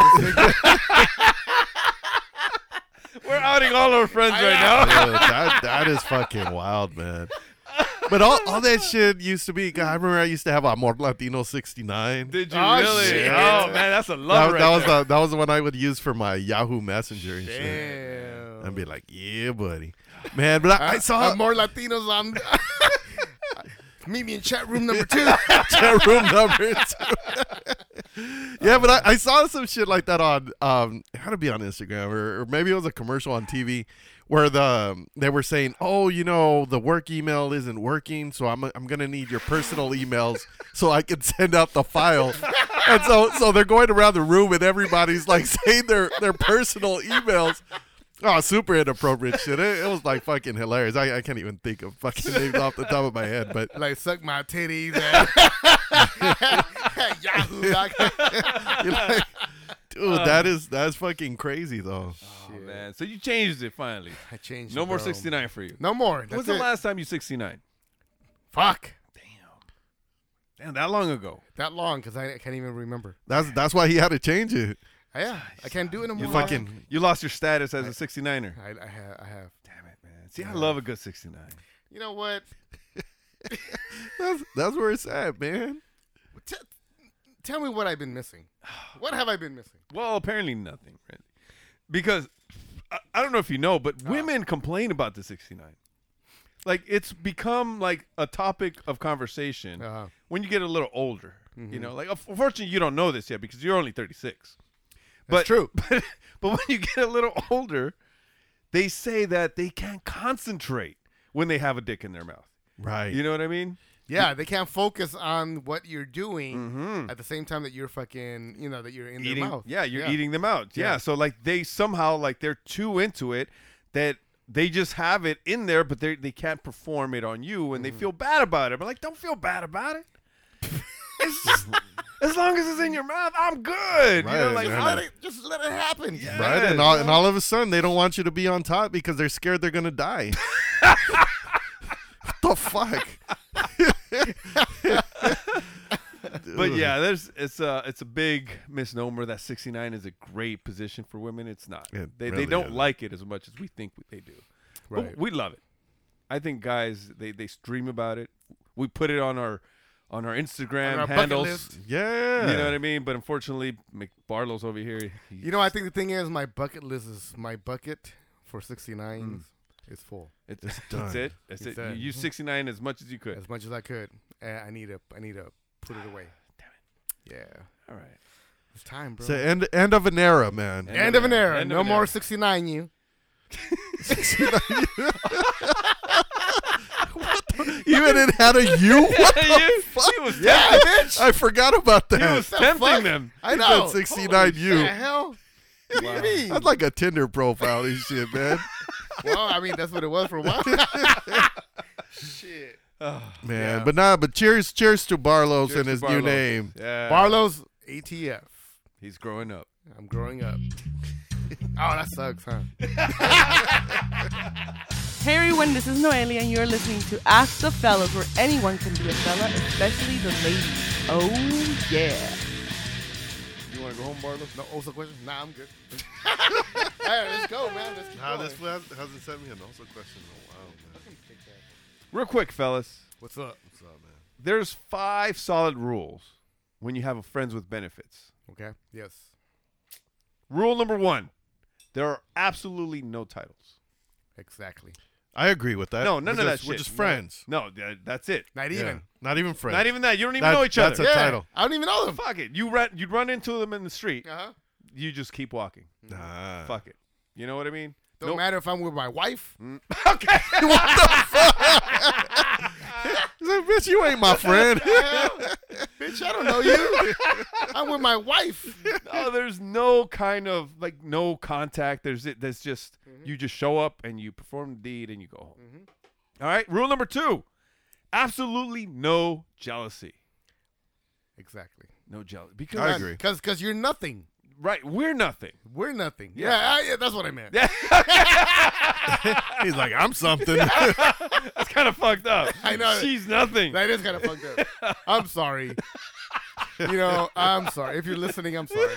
Speaker 6: We're outing all our friends right now.
Speaker 7: Dude, that that is fucking wild, man. But all, all that shit used to be. God, I remember I used to have a More Latino sixty-nine.
Speaker 6: Did you
Speaker 5: Oh,
Speaker 6: really?
Speaker 5: shit.
Speaker 6: Oh man, that's a
Speaker 7: That,
Speaker 6: love
Speaker 7: that
Speaker 6: right
Speaker 7: was
Speaker 6: there.
Speaker 7: the that was the one I would use for my Yahoo Messenger and shit.
Speaker 5: Damn.
Speaker 7: I'd be like, yeah, buddy, man. But I, I saw
Speaker 5: Uh, more Latinos on. Meet me in chat room number two.
Speaker 7: chat room number two. Yeah, but I, I saw some shit like that on um it had to be on Instagram or, or maybe it was a commercial on T V where the um, they were saying, oh, you know, the work email isn't working, so I'm I'm gonna need your personal emails so I can send out the file. And so so they're going around the room and everybody's like saying their their personal emails. Oh, super inappropriate shit. It, it was like fucking hilarious. I, I can't even think of fucking names off the top of my head, but
Speaker 5: Like suck my titties. And Yahoo dot com.
Speaker 7: you're like, dude, that is that's fucking crazy though.
Speaker 6: Oh, man. So you changed it finally.
Speaker 5: I changed.
Speaker 6: No
Speaker 5: it,
Speaker 6: more
Speaker 5: bro.
Speaker 6: sixty-nine for you.
Speaker 5: No more. That's
Speaker 6: When's the
Speaker 5: it.
Speaker 6: last time you sixty-nine?
Speaker 5: Fuck.
Speaker 6: Damn, that long ago.
Speaker 5: That long because I, I can't even remember.
Speaker 7: That's that's why he had to change it.
Speaker 5: Yeah, I can't do it no more.
Speaker 6: You
Speaker 5: man.
Speaker 7: fucking-
Speaker 6: You lost your status as a sixty-niner.
Speaker 5: I, I have. I have.
Speaker 6: Damn it, man. See, I love a good sixty-nine.
Speaker 5: You know what?
Speaker 7: That's that's where it's at, man.
Speaker 5: T- tell me what I've been missing. What have I been missing?
Speaker 6: Well, apparently nothing, really. Because I, I don't know if you know, but women complain about the sixty-nine. Like, it's become like a topic of conversation
Speaker 5: Uh-huh.
Speaker 6: when you get a little older.
Speaker 5: Mm-hmm.
Speaker 6: You know, like, unfortunately, you don't know this yet because you're only thirty-six.
Speaker 5: That's
Speaker 6: But,
Speaker 5: true.
Speaker 6: But, but when you get a little older, they say that they can't concentrate when they have a dick in their mouth.
Speaker 7: Right.
Speaker 6: You know what I mean?
Speaker 5: Yeah, they can't focus on what you're doing at the same time that you're fucking, you know, that you're in
Speaker 6: eating,
Speaker 5: their mouth.
Speaker 6: Yeah, you're eating them out. Yeah.
Speaker 5: Yeah.
Speaker 6: So like they somehow like they're too into it that they just have it in there, but they they can't perform it on you, and they feel bad about it. But like, don't feel bad about it. It's just as long as it's in your mouth, I'm good. You know,
Speaker 7: Right,
Speaker 6: like
Speaker 7: yeah.
Speaker 5: Let it, just let it happen.
Speaker 6: Yeah.
Speaker 7: Right, and all, and all of a sudden they don't want you to be on top because they're scared they're gonna die. What the fuck?
Speaker 6: But yeah, there's it's a it's a big misnomer that sixty-nine is a great position for women. It's not.
Speaker 7: It
Speaker 6: they
Speaker 7: really
Speaker 6: they don't
Speaker 7: isn't.
Speaker 6: like it as much as we think they do. But
Speaker 5: Right.
Speaker 6: we love it. I think guys they they stream about it. We put it on our on our Instagram
Speaker 5: On our bucket
Speaker 6: handles.
Speaker 5: list.
Speaker 7: Yeah.
Speaker 6: You know what I mean? But unfortunately, McBarlow's over here. he-
Speaker 5: You know, I think the thing is, my bucket list is my bucket for sixty-nines is full
Speaker 6: it's,
Speaker 7: It's
Speaker 6: that's
Speaker 7: done.
Speaker 6: it. That's
Speaker 5: It's
Speaker 6: it. You
Speaker 5: done.
Speaker 6: use sixty-nine as much as you could.
Speaker 5: as much as I could. And I need to, I need to put it away. Damn it. Yeah,
Speaker 6: All right.
Speaker 5: it's time, bro.
Speaker 7: It's the end end of an era, man.
Speaker 6: End
Speaker 5: End
Speaker 6: of
Speaker 5: of an
Speaker 6: an
Speaker 5: era.
Speaker 6: End of
Speaker 5: No
Speaker 6: an
Speaker 5: more
Speaker 6: era.
Speaker 5: sixty-nine. You.
Speaker 7: You even had a U? What the
Speaker 6: You-
Speaker 7: fuck?
Speaker 6: he was
Speaker 5: Yeah,
Speaker 6: tempting,
Speaker 5: bitch.
Speaker 7: I forgot about that.
Speaker 6: he was tempting them.
Speaker 5: I
Speaker 7: He
Speaker 5: know.
Speaker 7: said sixty-nine U.
Speaker 5: What the hell? What do you mean?
Speaker 7: That's like a Tinder profile and shit, man.
Speaker 5: Well, I mean, that's what it was for a while. Shit.
Speaker 7: Man,
Speaker 6: Yeah.
Speaker 7: but nah, but cheers, cheers to Barlow's
Speaker 6: Cheers
Speaker 7: and
Speaker 6: to
Speaker 7: his new
Speaker 6: Barlow's.
Speaker 7: name.
Speaker 6: Yeah.
Speaker 5: Barlow's A T F.
Speaker 6: He's growing up.
Speaker 5: I'm growing up. Oh, that sucks, huh?
Speaker 10: Hey everyone, this is Noelia, and you're listening to Ask the Fellas, where anyone can be a fella, especially the ladies. Oh yeah.
Speaker 6: You want to go home, Barlow?
Speaker 5: No, also question? Nah, I'm good. All right, let's go, man. Let's keep
Speaker 7: Nah,
Speaker 5: going.
Speaker 7: this fool has- hasn't sent me an also question in a while, man.
Speaker 6: Real quick, fellas.
Speaker 5: What's up?
Speaker 7: What's up, man?
Speaker 6: There's five solid rules when you have a friends with benefits.
Speaker 5: Okay. Yes.
Speaker 6: Rule number one: there are absolutely no titles.
Speaker 5: Exactly.
Speaker 7: I agree with that.
Speaker 6: No, none
Speaker 7: we're
Speaker 6: of that
Speaker 7: just, We're
Speaker 6: shit.
Speaker 7: just
Speaker 6: No.
Speaker 7: friends.
Speaker 6: No, th- that's it.
Speaker 5: Not
Speaker 7: Yeah.
Speaker 5: even.
Speaker 7: Not even friends.
Speaker 6: Not even that. You don't even
Speaker 7: That-
Speaker 6: know each
Speaker 7: that's
Speaker 6: other.
Speaker 7: a
Speaker 5: Yeah.
Speaker 7: title.
Speaker 5: I don't even know them.
Speaker 6: Fuck it. You run. You'd run into them in the street.
Speaker 5: Uh huh.
Speaker 6: You just keep walking.
Speaker 7: Nah.
Speaker 6: Fuck it. You know what I mean?
Speaker 5: Don't
Speaker 6: Nope.
Speaker 5: matter if I'm with my wife.
Speaker 6: Okay.
Speaker 7: He's like, bitch, you ain't my friend.
Speaker 5: Bitch, I don't know you. I'm with my wife.
Speaker 6: No, there's no kind of like no contact. There's it. There's just
Speaker 5: Mm-hmm.
Speaker 6: you just show up and you perform the deed and you go home. All right. Rule number two: absolutely no jealousy.
Speaker 5: Exactly.
Speaker 6: No jealousy. Because
Speaker 7: I agree.
Speaker 5: Because because you're nothing.
Speaker 6: right, we're nothing.
Speaker 5: We're nothing.
Speaker 6: Yeah.
Speaker 5: Yeah, I, yeah, that's what I meant.
Speaker 6: Yeah,
Speaker 7: He's like, I'm something.
Speaker 6: that's kind of fucked up.
Speaker 5: I know.
Speaker 6: She's nothing.
Speaker 5: That is kind of fucked up. I'm sorry. You know, I'm sorry. If you're listening, I'm sorry.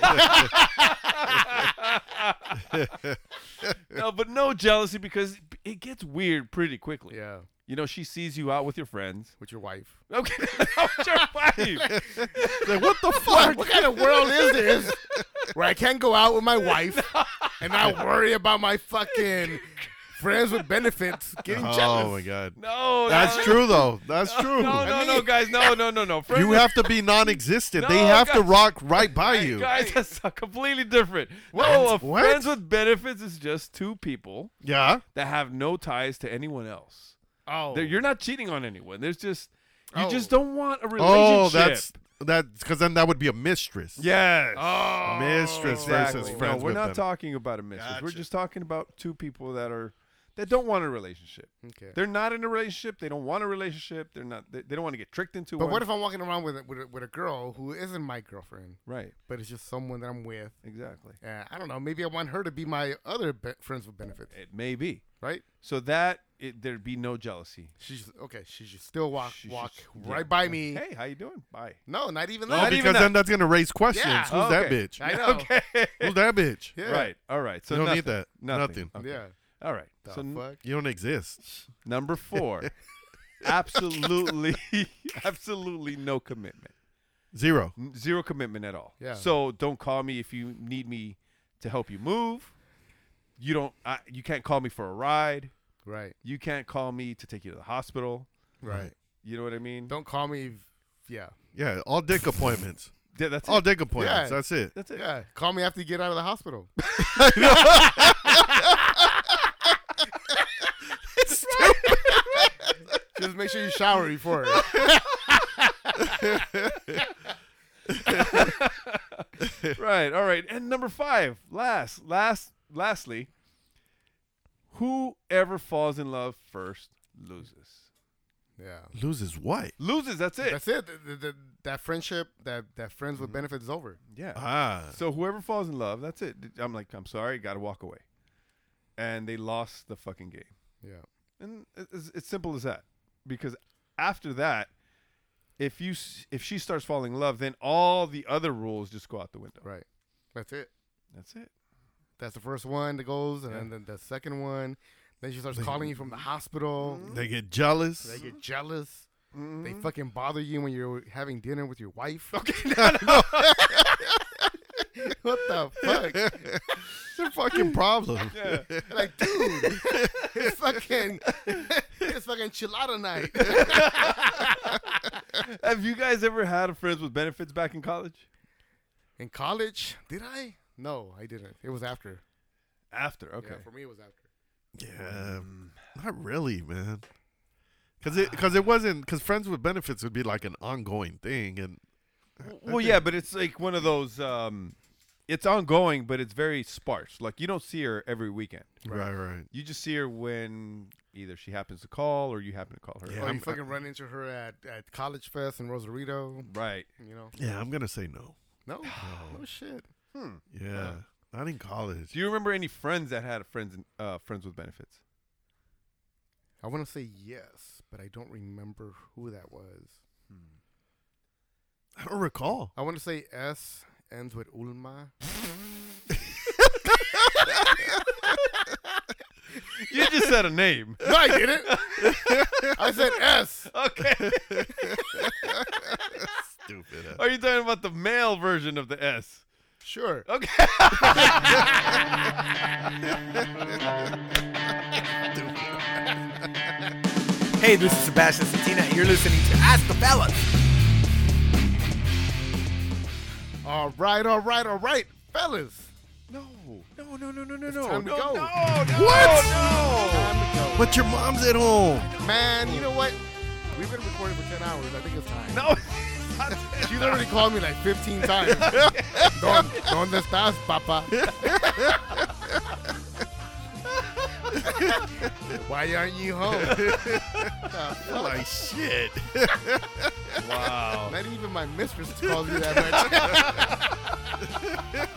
Speaker 6: No, but no jealousy because it gets weird pretty quickly.
Speaker 5: Yeah.
Speaker 6: You know, she sees you out with your friends.
Speaker 5: With your wife.
Speaker 6: Okay, not with your wife.
Speaker 7: Like, what the
Speaker 5: What,
Speaker 7: fuck?
Speaker 5: what kind of world is this where I can't go out with my wife and not worry about my fucking friends with benefits getting jealous?
Speaker 7: Oh my god.
Speaker 6: No,
Speaker 7: That's
Speaker 6: no,
Speaker 7: true though. That's true.
Speaker 6: No, no, no, guys, no, no, no, no. Friends
Speaker 7: You
Speaker 6: with-
Speaker 7: have to be non-existent. they
Speaker 6: No,
Speaker 7: have to
Speaker 6: guys.
Speaker 7: rock right by
Speaker 6: Hey,
Speaker 7: you.
Speaker 6: guys, that's uh, completely different.
Speaker 7: What?
Speaker 6: No, a
Speaker 7: What?
Speaker 6: friends with benefits is just two people
Speaker 7: Yeah.
Speaker 6: that have no ties to anyone else.
Speaker 5: Oh.
Speaker 6: They're- You're not cheating on anyone. There's just you
Speaker 5: Oh.
Speaker 6: just don't want a relationship.
Speaker 7: Oh, that's that's because then that would be a mistress.
Speaker 6: yes.
Speaker 5: Oh.
Speaker 7: Mistress
Speaker 6: Exactly.
Speaker 7: versus
Speaker 6: No,
Speaker 7: friends
Speaker 6: we're
Speaker 7: with
Speaker 6: not
Speaker 7: them.
Speaker 6: talking about a mistress. We're
Speaker 7: Gotcha.
Speaker 6: just talking about two people that are that don't want a relationship.
Speaker 5: Okay.
Speaker 6: They're not in a relationship. They don't want a relationship. They're not. They, they don't want to get tricked into
Speaker 5: But
Speaker 6: one.
Speaker 5: what if I'm walking around with a, with, a, with a girl who isn't my girlfriend,
Speaker 6: right?
Speaker 5: but it's just someone that I'm with?
Speaker 6: Exactly.
Speaker 5: Uh, I don't know. Maybe I want her to be my other be- friends with benefits,
Speaker 6: It may be.
Speaker 5: right?
Speaker 6: So that it, there'd be no jealousy.
Speaker 5: She's okay. She should still walk
Speaker 6: She
Speaker 5: walk
Speaker 6: should-
Speaker 5: right
Speaker 6: yeah.
Speaker 5: by me.
Speaker 6: Hey, how you doing? Bye.
Speaker 5: No, not even
Speaker 7: No,
Speaker 5: that.
Speaker 6: Not even
Speaker 7: because
Speaker 6: that.
Speaker 7: then that's gonna raise questions.
Speaker 5: Yeah.
Speaker 7: Who's
Speaker 6: Oh,
Speaker 7: that
Speaker 6: okay.
Speaker 7: bitch?
Speaker 5: I know.
Speaker 6: Okay.
Speaker 7: Who's that bitch?
Speaker 5: Yeah.
Speaker 6: Right. All right. So
Speaker 7: You don't
Speaker 6: nothing.
Speaker 7: need that.
Speaker 6: Nothing.
Speaker 7: Nothing.
Speaker 6: Okay.
Speaker 5: Yeah.
Speaker 6: All right.
Speaker 5: The
Speaker 6: so n-
Speaker 5: fuck?
Speaker 7: You don't exist.
Speaker 6: number four, absolutely, absolutely no commitment.
Speaker 7: Zero.
Speaker 6: N- Zero commitment at all.
Speaker 5: Yeah.
Speaker 6: So don't call me if you need me to help you move. You don't. I, you can't call me for a ride.
Speaker 5: Right.
Speaker 6: You can't call me to take you to the hospital.
Speaker 5: Right.
Speaker 6: You know what I mean?
Speaker 5: Don't call me. If, yeah.
Speaker 7: Yeah, all dick appointments.
Speaker 6: Yeah, that's
Speaker 7: All
Speaker 6: it.
Speaker 7: dick appointments.
Speaker 5: Yeah.
Speaker 7: That's it.
Speaker 6: That's it.
Speaker 5: Yeah. Call me after you get out of the hospital. Just make sure you shower before.
Speaker 6: Right. All right. And number five, last, last, lastly, whoever falls in love first loses.
Speaker 5: Yeah.
Speaker 7: Loses what?
Speaker 6: Loses. That's it.
Speaker 5: That's it. The, the, the, that friendship, that, that friends with benefits is over.
Speaker 6: Yeah.
Speaker 7: Ah.
Speaker 6: So whoever falls in love, that's it. I'm like, I'm sorry, got to walk away. And they lost the fucking game.
Speaker 5: Yeah.
Speaker 6: And it's, it's simple as that. Because after that, if you s- if she starts falling in love, then all the other rules just go out the window.
Speaker 5: Right. That's it.
Speaker 6: That's it.
Speaker 5: That's the first one that goes, and
Speaker 6: Yeah.
Speaker 5: then the second one. Then she starts calling you from the hospital.
Speaker 7: They get jealous.
Speaker 5: They get jealous. They
Speaker 6: Mhm.
Speaker 5: fucking bother you when you're having dinner with your wife.
Speaker 6: Okay. No, no.
Speaker 5: What the fuck?
Speaker 7: It's a fucking problem.
Speaker 6: Yeah.
Speaker 5: Like, dude, it's fucking, it's fucking chilada night.
Speaker 6: Have you guys ever had friends with benefits back in college?
Speaker 5: In college, did I? No, I didn't. It was after.
Speaker 6: After. Okay.
Speaker 5: Yeah, for me, it was after.
Speaker 7: Yeah, not really, man. Because it because it wasn't because friends with benefits would be like an ongoing thing, and
Speaker 6: Well, yeah, but it's like one of those. Um, it's ongoing, but it's very sparse. Like you don't see her every weekend.
Speaker 7: right, right.
Speaker 6: You just see her when either she happens to call or you happen to call her.
Speaker 7: Yeah,
Speaker 5: Or
Speaker 7: I'm-
Speaker 5: you fucking run into her at, at College Fest in Rosarito.
Speaker 6: Right.
Speaker 5: You know?
Speaker 7: Yeah, I'm gonna say no.
Speaker 5: No, no shit.
Speaker 6: Hmm.
Speaker 7: Yeah, not in college.
Speaker 6: Do you remember any friends that had friends in, uh, friends with benefits?
Speaker 5: I want to say yes, but I don't remember who that was.
Speaker 7: I don't recall.
Speaker 5: I want to say S ends with Ulma.
Speaker 6: You just said a name.
Speaker 5: No, I didn't. I said S.
Speaker 6: Okay.
Speaker 7: Stupid.
Speaker 6: Are you talking about the male version of the S?
Speaker 5: Sure.
Speaker 6: Okay.
Speaker 11: Hey, this is Sebastian Satina, and you're listening to Ask the Fellas.
Speaker 5: All right, all right, all right, fellas.
Speaker 6: No, no, no, no, no, no,
Speaker 5: It's
Speaker 6: no.
Speaker 5: time to
Speaker 6: no,
Speaker 5: go.
Speaker 6: No, no,
Speaker 7: What?
Speaker 6: no.
Speaker 5: Time to go.
Speaker 7: But your mom's at home.
Speaker 5: Man, you know what? We've been recording for ten hours. I think it's time.
Speaker 6: No.
Speaker 5: She's already called me like fifteen times. Don, ¿Dónde estás, papa? Why aren't you home?
Speaker 7: Like shit.
Speaker 6: Wow.
Speaker 5: Not even my mistress calls me that much.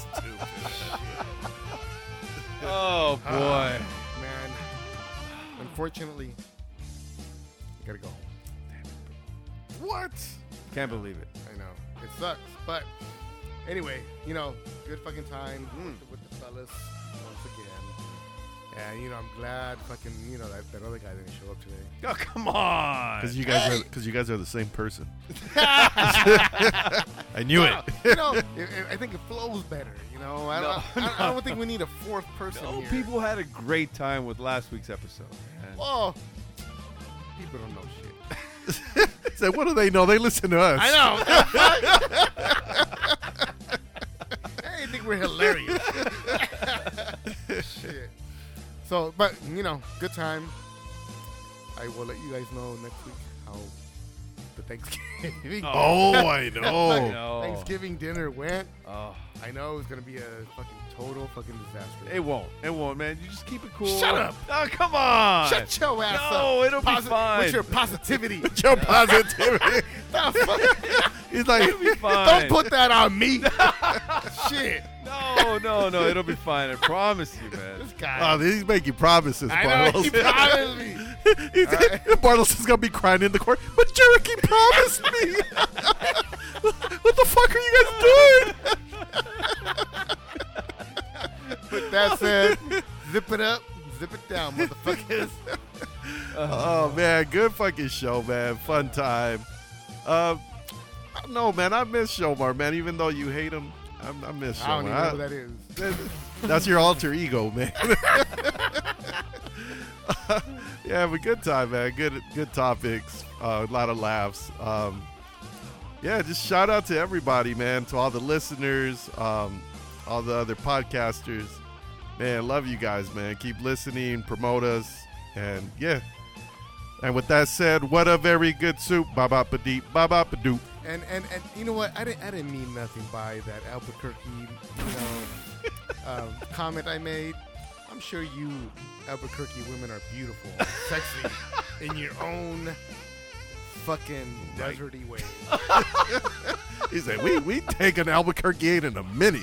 Speaker 6: Oh boy.
Speaker 5: Uh, man. Unfortunately, I gotta go home.
Speaker 7: What?
Speaker 6: Can't believe it.
Speaker 5: I know. It sucks. But anyway, you know, good fucking time with, the, with the fellas once again. And, you know, I'm glad fucking, you know, that, that other guy didn't show up today.
Speaker 6: Oh, come on.
Speaker 7: Because you guys hey. are because you guys are the same person. I knew
Speaker 5: well,
Speaker 7: it.
Speaker 5: You know, it, it, I think it flows better. You know, I,
Speaker 6: No,
Speaker 5: don't, I, I don't think we need a fourth person
Speaker 6: No,
Speaker 5: here.
Speaker 6: people had a great time with last week's episode. Man.
Speaker 5: Oh, people don't know shit.
Speaker 7: So what do they know? They listen to us.
Speaker 5: I know. I think we're hilarious. Shit. So, but, you know, good time. I will let you guys know next week how the Thanksgiving
Speaker 7: Oh, I know.
Speaker 6: I know.
Speaker 5: Thanksgiving dinner went.
Speaker 6: Oh.
Speaker 5: I know it's going to be a fucking total fucking disaster.
Speaker 6: It won't. It won't, man. You just keep it cool.
Speaker 5: Shut up.
Speaker 6: Oh, come on.
Speaker 5: Shut your ass up.
Speaker 6: No, it'll
Speaker 5: Posi-
Speaker 6: be fine.
Speaker 5: What's your positivity?
Speaker 7: What's your positivity?
Speaker 5: The fuck?
Speaker 7: He's like,
Speaker 6: It'll be fine.
Speaker 5: Don't put that on me. Shit.
Speaker 6: No, no, no. It'll be fine. I promise you, man.
Speaker 5: This guy.
Speaker 7: oh, he's making promises,
Speaker 5: I know.
Speaker 7: Bartles.
Speaker 5: He promised me.
Speaker 7: He's,
Speaker 5: right.
Speaker 7: Bartles is going to be crying in the court. But Jericho promised me. What the fuck are you guys doing?
Speaker 5: With that said, zip it up, zip it down, motherfuckers.
Speaker 7: Oh, man. Good fucking show, man. Fun time. Uh, I don't know, man. I miss Shomar, man. Even though you hate him, I, I miss
Speaker 5: I don't
Speaker 7: Shomar.
Speaker 5: even know who that is.
Speaker 7: That's your alter ego, man. Yeah, but good time, man. Good good topics. Uh, a lot of laughs. Um, yeah, just shout out to everybody, man. To all the listeners, um, all the other podcasters. Man, love you guys, man. Keep listening, promote us. And yeah. And with that said, what a very good soup. Ba-ba-ba-deep, ba-ba-ba-doop.
Speaker 5: And, and and you know what? I didn't I didn't mean nothing by that Albuquerque, you know, um, comment I made. I'm sure you Albuquerque women are beautiful, and sexy in your own fucking deserty way.
Speaker 7: He said, "We we take an Albuquerque eight in a minute."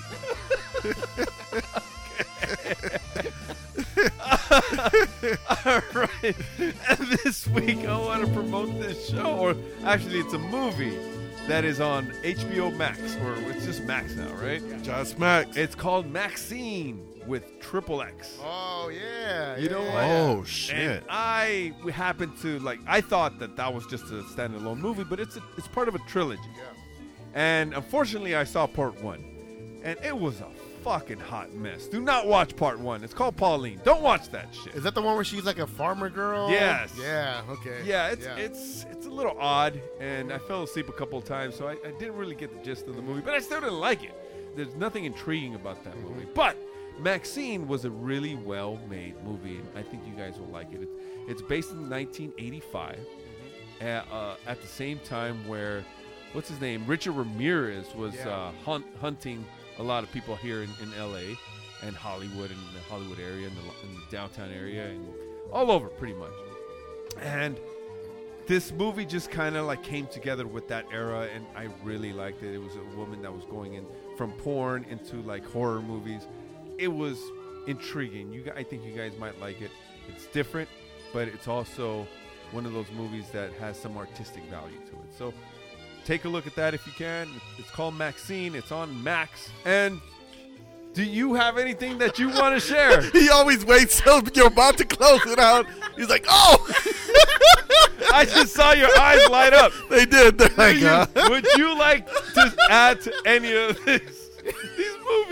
Speaker 6: All right. And this week, I want to promote this show, or actually, it's a movie that is on H B O Max, or it's just Max now, right?
Speaker 7: Just Max.
Speaker 6: It's called Maxine with Triple X.
Speaker 5: Oh yeah,
Speaker 6: You
Speaker 5: yeah,
Speaker 6: know
Speaker 5: yeah.
Speaker 6: what?
Speaker 7: Oh shit!
Speaker 6: And I we happened to like. I thought that that was just a standalone movie, but it's a, it's part of a trilogy.
Speaker 5: Yeah.
Speaker 6: And unfortunately, I saw part one, and it was a fucking hot mess. Do not watch part one. It's called Pauline. Don't watch that shit.
Speaker 5: Is that the one where she's like a farmer girl?
Speaker 6: Yes.
Speaker 5: Yeah. Okay.
Speaker 6: Yeah, it's it's it's a little odd, and I fell asleep a couple of times, so I, I didn't really get the gist of the movie, but I still didn't like it. There's nothing intriguing about that
Speaker 5: Mm-hmm.
Speaker 6: movie. But Maxine was a really well-made movie, and I think you guys will like it. It's, it's based in nineteen eighty-five,
Speaker 5: Mm-hmm.
Speaker 6: at, uh, at the same time where, what's his name? Richard Ramirez was
Speaker 5: Yeah.
Speaker 6: uh, hunt, hunting a lot of people here in, in L A and Hollywood and the Hollywood area and the, in the downtown area and all over pretty much. And this movie just kind of like came together with that era, and I really liked it. It was a woman that was going in from porn into like horror movies. It was intriguing. You, I think you guys might like it. It's different, but it's also one of those movies that has some artistic value to it. So take a look at that if you can. It's called Maxine. It's on Max. And do you have anything that you want to share?
Speaker 7: He always waits till you're about to close it out. He's like, "Oh!"
Speaker 6: I just saw your eyes light up.
Speaker 7: They did. They're like,
Speaker 6: you,
Speaker 7: uh,
Speaker 6: would you like to add to any of this?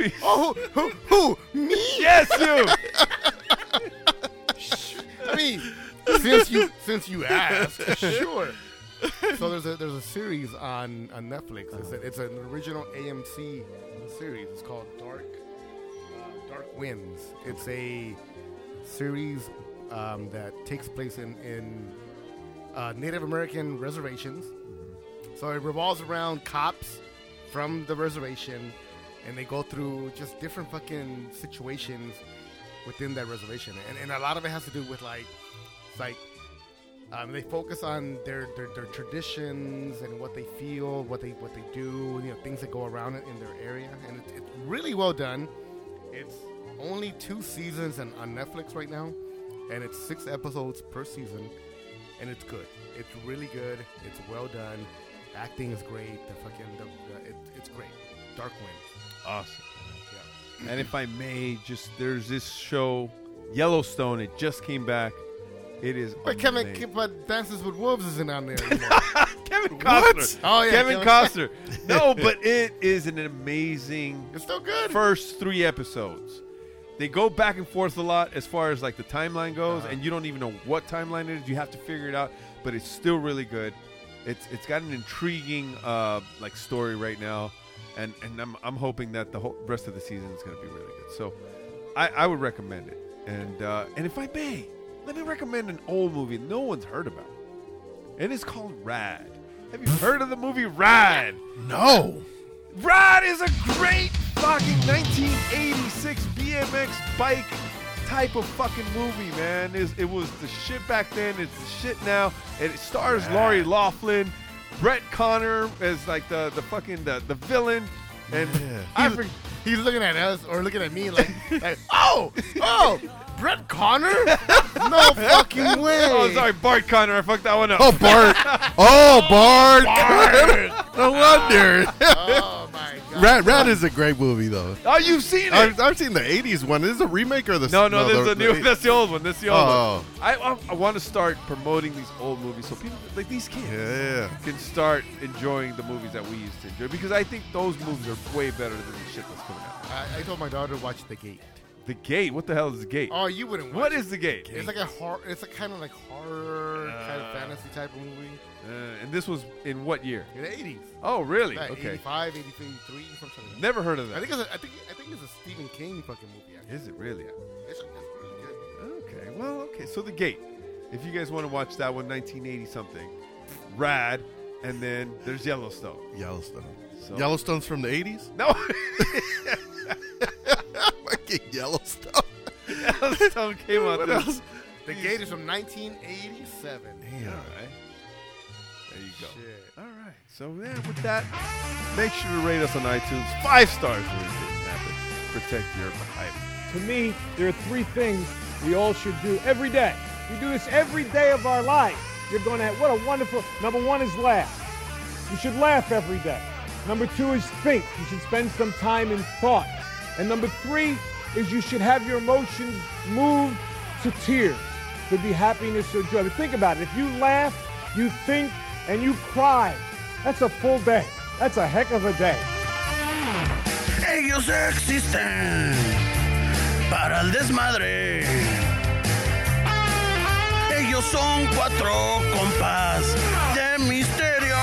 Speaker 6: movies.
Speaker 5: Oh, who, who, who? Me?
Speaker 6: Yes, you.
Speaker 5: I mean, since you since you asked, sure. So there's a there's a series on, on Netflix. It's, a, it's an original A M C series. It's called Dark uh, Dark Winds. It's a series um, that takes place in in uh, Native American reservations. So it revolves around cops from the reservation, and they go through just different fucking situations within that reservation, and, and a lot of it has to do with like, it's like um, they focus on their, their their traditions and what they feel, what they what they do, you know, things that go around it in their area, and it, it's really well done. It's only two seasons on, on Netflix right now, and it's six episodes per season, and it's good. It's really good. It's well done. Acting is great. The fucking the, the, it, it's great. Dark Wind.
Speaker 6: Awesome. And if I may, just there's this show, Yellowstone. It just came back. It is
Speaker 5: But
Speaker 6: amazing.
Speaker 5: Kevin, but Dances with Wolves isn't on there anymore.
Speaker 6: Kevin Costner.
Speaker 5: Oh yeah,
Speaker 6: Kevin Costner. No, but it is an amazing.
Speaker 5: It's still good.
Speaker 6: First three episodes. They go back and forth a lot as far as like the timeline goes,
Speaker 5: Uh-huh.
Speaker 6: and you don't even know what timeline it is. You have to figure it out, but it's still really good. It's it's got an intriguing uh, like story right now. And and I'm I'm hoping that the whole rest of the season is going to be really good. So, I, I would recommend it. And uh, and if I may, let me recommend an old movie no one's heard about. And it's called Rad. Have you heard of the movie Rad?
Speaker 7: No.
Speaker 6: Rad is a great fucking nineteen eighty-six B M X bike type of fucking movie, man. It's, it was the shit back then. It's the shit now. And it stars
Speaker 7: Rad.
Speaker 6: Lori Loughlin. Brett Connor as like the, the fucking the, the villain, and
Speaker 7: Yeah.
Speaker 6: I
Speaker 5: He's, he's looking at us or looking at me like, like oh, oh, Brett Connor? No fucking way.
Speaker 6: oh sorry Bart Connor, I fucked that one up.
Speaker 7: Oh, Bart. Oh, Bart. Bart. No wonder.
Speaker 5: Oh my god.
Speaker 7: Rat Rat is a great movie though.
Speaker 6: Oh, you've seen it?
Speaker 7: I've, I've seen the eighties one. This is a remake or the
Speaker 6: no, no, this is
Speaker 7: the,
Speaker 6: the new.
Speaker 7: the-
Speaker 6: That's the old one. That's the old
Speaker 7: Oh.
Speaker 6: one. I I, I want to start promoting these old movies so people like these kids
Speaker 7: Yeah.
Speaker 6: can start enjoying the movies that we used to enjoy, because I think those movies are way better than the shit that's coming out.
Speaker 5: I, I told my daughter to watch The Gate.
Speaker 6: The Gate. What the hell is The Gate?
Speaker 5: Oh, you wouldn't watch
Speaker 6: What
Speaker 5: it.
Speaker 6: is The Gate?
Speaker 5: It's like a horror. It's a kind of like horror, kind of fantasy type of movie.
Speaker 6: Uh, and this was in what year?
Speaker 5: In the eighties.
Speaker 6: Oh, really?
Speaker 5: Like
Speaker 6: Okay.
Speaker 5: eighty-five, eighty-three, something like that.
Speaker 6: Never heard of that.
Speaker 5: I think it's a, I think I think it's a Stephen King fucking movie. Actually.
Speaker 6: Is it really?
Speaker 5: It's, it's really good.
Speaker 6: Okay. Well, okay. So The Gate. If you guys want to watch that one, nineteen eighty something, Rad, and then there's Yellowstone.
Speaker 7: Yellowstone.
Speaker 6: So-
Speaker 7: Yellowstone's from the eighties?
Speaker 6: No.
Speaker 7: Fucking Yellowstone.
Speaker 6: Yellowstone came out.
Speaker 7: What
Speaker 6: this-
Speaker 7: else?
Speaker 5: The Gate is from nineteen eighty-seven.
Speaker 7: Damn.
Speaker 6: All right. There you go.
Speaker 5: Shit.
Speaker 6: All right. So yeah, with that, make sure to rate us on iTunes. Five stars when it didn't happen. Protect your hype.
Speaker 12: To me, there are three things we all should do every day. We do this every day of our life. You're going to have, what a wonderful, number one is laugh. You should laugh every day. Number two is think. You should spend some time in thought. And number three is you should have your emotions moved to tears. Could be happiness or joy. But think about it. If you laugh, you think, and you cry, that's a full day. That's a heck of a day.
Speaker 8: Ellos existen para el desmadre. Ellos son cuatro compas de misterio.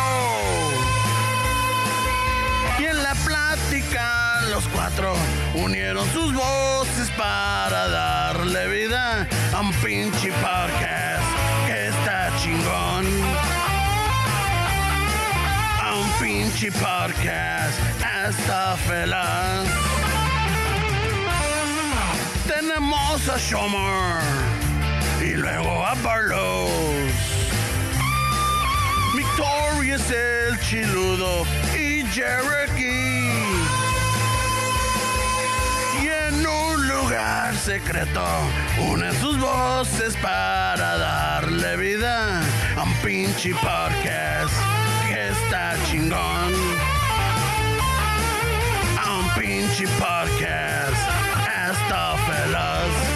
Speaker 8: Y en la plática los cuatro unieron sus voces para darle vida a un pinche podcast que está chingón. A un pinche podcast está feliz. Tenemos a Shomer y luego a Barlos. Victoria es el chiludo y Cherokee. Y en un lugar secreto unen sus voces para darle vida a un pinche podcast que está chingón. A un pinche podcast está feliz.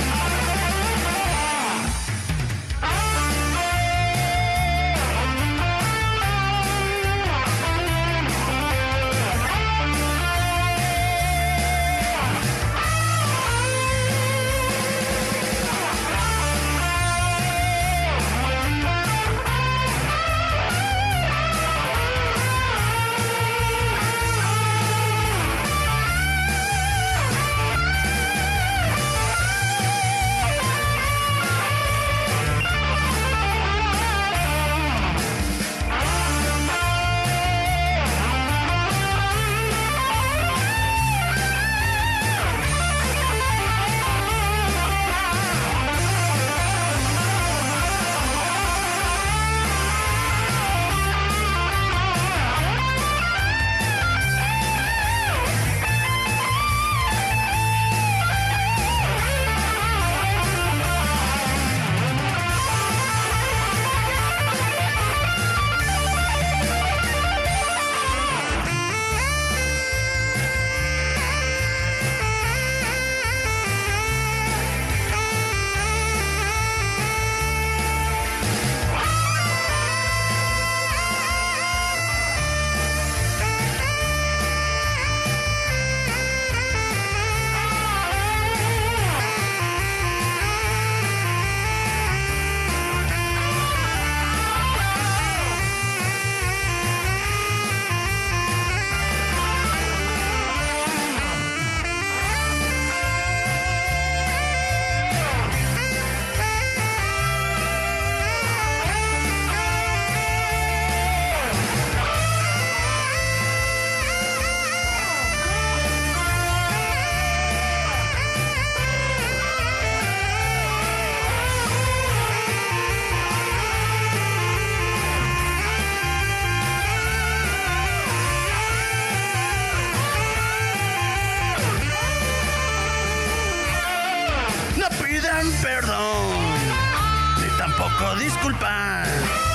Speaker 8: pido disculpas.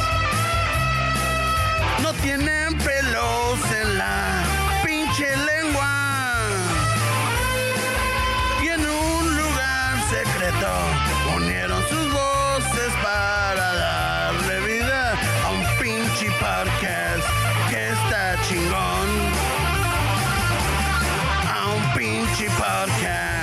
Speaker 8: No tienen pelos en la pinche lengua. Y en un lugar secreto unieron sus voces para darle vida a un pinche podcast que está chingón. A un pinche podcast